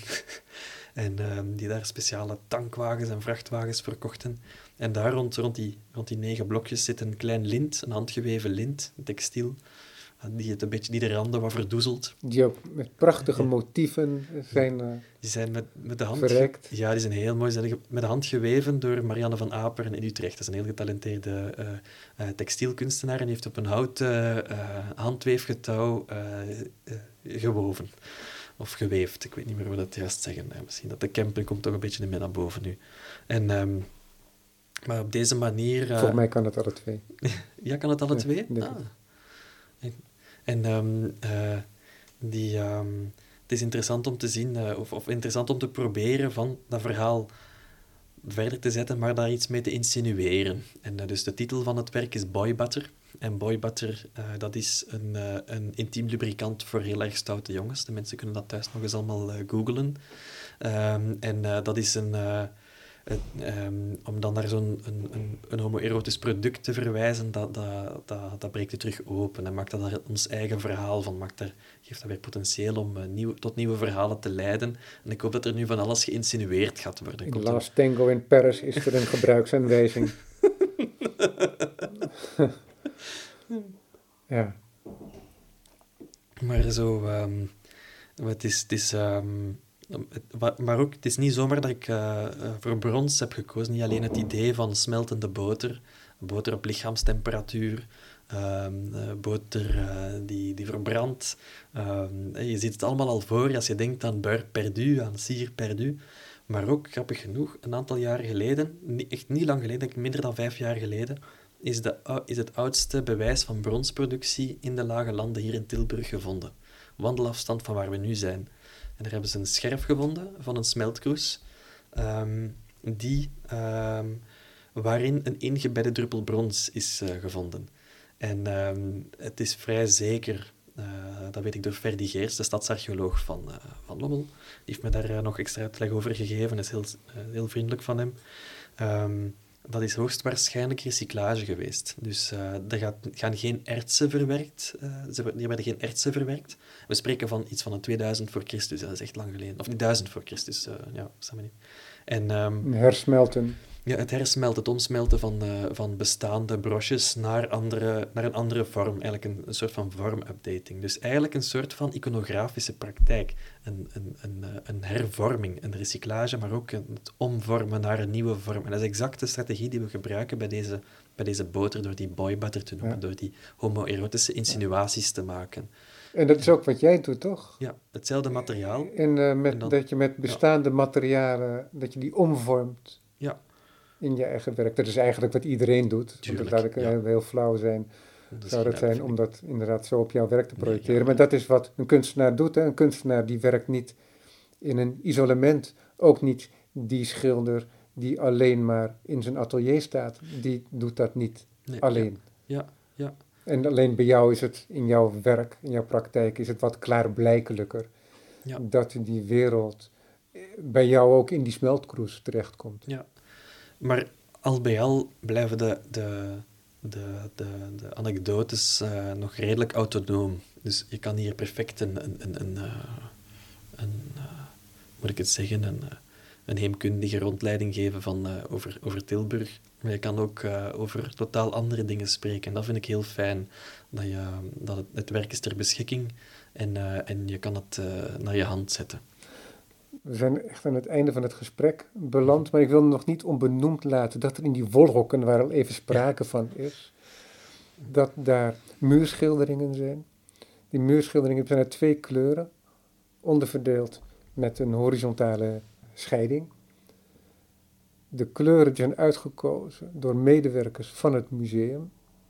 en uh, die daar speciale tankwagens en vrachtwagens verkochten. En daar rond, rond, die, rond die negen blokjes zit een klein lint, een handgeweven lint, een textiel, uh, die, het een beetje, die de randen wat verdoezelt. Die ook met prachtige motieven zijn uh, Die zijn met, met de hand... verrijkt. Ja, die zijn heel mooi. Die zijn met de hand geweven door Marianne van Aperen in Utrecht. Dat is een heel getalenteerde uh, uh, textielkunstenaar. En die heeft op een houten uh, uh, handweefgetouw uh, uh, gewoven. Of geweefd. Ik weet niet meer hoe dat juist zeggen. Ja, misschien dat de camping komt toch een beetje meer naar boven nu. En... Um, Maar op deze manier... Uh... Voor mij kan het alle twee. ja, kan het alle ja, twee? Ah. En, en um, uh, die, um, het is interessant om te zien, uh, of, of interessant om te proberen van dat verhaal verder te zetten, maar daar iets mee te insinueren. En uh, dus de titel van het werk is Boy Butter. En Boy Butter, uh, dat is een, uh, een intiem lubricant voor heel erg stoute jongens. De mensen kunnen dat thuis nog eens allemaal uh, googlen. Um, en uh, dat is een... Uh, Het, um, om dan naar zo'n een, een, een homoerotisch product te verwijzen, dat, dat, dat, dat breekt het terug open en maakt dat daar ons eigen verhaal van, maakt daar, geeft dat weer potentieel om uh, nieuw, tot nieuwe verhalen te leiden. En ik hoop dat er nu van alles geïnsinueerd gaat worden. In Last Tango in Paris is er een gebruiksaanwijzing. ja. Maar zo, um, het is... Het is um, Maar ook, het is niet zomaar dat ik uh, voor brons heb gekozen. Niet alleen het idee van smeltende boter, boter op lichaamstemperatuur, uh, boter uh, die, die verbrandt. Uh, je ziet het allemaal al voor als je denkt aan beurre perdu, aan cire perdu. Maar ook, grappig genoeg, een aantal jaren geleden, echt niet lang geleden, minder dan vijf jaar geleden, is, de, is het oudste bewijs van bronsproductie in de lage landen hier in Tilburg gevonden. Wandelafstand van waar we nu zijn. En daar hebben ze een scherf gevonden van een smeltkroes, um, die, um, waarin een ingebedde druppel brons is uh, gevonden. En um, het is vrij zeker, uh, dat weet ik door Ferdy Geers, de stadsarcheoloog van, uh, van Lommel. Die heeft me daar uh, nog extra uitleg over gegeven, dat is heel, uh, heel vriendelijk van hem. Um, Dat is hoogstwaarschijnlijk recyclage geweest. Dus uh, er gaat, gaan geen ertsen verwerkt. Uh, ze, er werden geen ertsen verwerkt. We spreken van iets van een tweeduizend voor Christus. Dat is echt lang geleden. Of niet duizend voor Christus. Uh, ja, samen niet. En, um, hersmelten. Ja, het hersmelten, het omsmelten van, uh, van bestaande broches naar, andere, naar een andere vorm. Eigenlijk een, een soort van vormupdating. Dus eigenlijk een soort van iconografische praktijk. Een, een, een, een hervorming, een recyclage, maar ook het omvormen naar een nieuwe vorm. En dat is exact de strategie die we gebruiken bij deze, bij deze boter, door die boybutter te noemen, ja. door die homoerotische insinuaties te maken. En dat is ook wat jij doet, toch? Ja, hetzelfde materiaal. En, uh, met, en dan, dat je met bestaande ja. materialen, dat je die omvormt. Ja. In je eigen werk. Dat is eigenlijk wat iedereen doet. Tuurlijk, want dat laat ik ja. heel, heel flauw zijn. Dat zou dat zijn om dat inderdaad zo op jouw werk te projecteren. Nee, ja. Maar dat is wat een kunstenaar doet. Hè. Een kunstenaar die werkt niet in een isolement. Ook niet die schilder die alleen maar in zijn atelier staat. Die doet dat niet nee, alleen. Ja. Ja, ja. En alleen bij jou is het, in jouw werk, in jouw praktijk, is het wat klaarblijkelijker. Ja. Dat die wereld bij jou ook in die smeltkroes terechtkomt. Ja. Maar al bij al blijven de, de, de, de, de anekdotes uh, nog redelijk autonoom. Dus je kan hier perfect een, een, een, een, uh, een uh, moet ik het zeggen, een, uh, een heemkundige rondleiding geven van, uh, over, over Tilburg. Maar je kan ook uh, over totaal andere dingen spreken. En dat vind ik heel fijn, dat, je, dat het, het werk is ter beschikking en, uh, en je kan het uh, naar je hand zetten. We zijn echt aan het einde van het gesprek beland, maar ik wil nog niet onbenoemd laten dat er in die wolhokken, waar al even sprake van is, dat daar muurschilderingen zijn. Die muurschilderingen zijn uit twee kleuren, onderverdeeld met een horizontale scheiding. De kleuren zijn uitgekozen door medewerkers van het museum.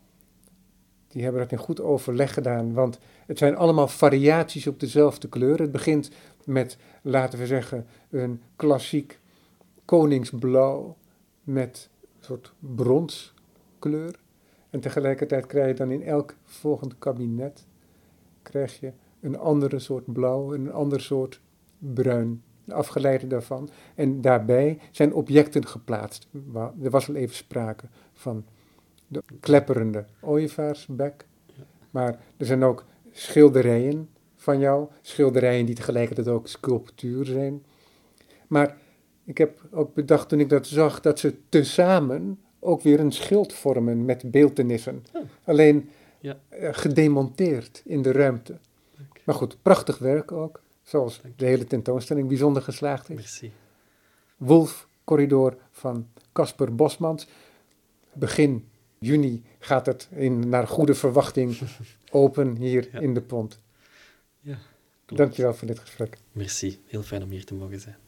Die hebben dat in goed overleg gedaan, want het zijn allemaal variaties op dezelfde kleur. Het begint met, laten we zeggen, een klassiek koningsblauw met een soort bronskleur. En tegelijkertijd krijg je dan in elk volgend kabinet krijg je een andere soort blauw en een ander soort bruin, afgeleide daarvan. En daarbij zijn objecten geplaatst. Er was al even sprake van de klepperende ooievaarsbek. Maar er zijn ook schilderijen van jou. Schilderijen die tegelijkertijd ook sculptuur zijn. Maar ik heb ook bedacht toen ik dat zag, dat ze tezamen ook weer een schild vormen met beeltenissen. Oh. Alleen ja. uh, gedemonteerd in de ruimte. Dank. Maar goed, prachtig werk ook. Zoals Dank. De hele tentoonstelling bijzonder geslaagd is. Merci. Wolf Corridor van Casper Bosmans. Begin juni gaat het in, naar goede verwachting open hier ja. in de Pont. Ja, Dankjewel voor dit gesprek. Merci, heel fijn om hier te mogen zijn.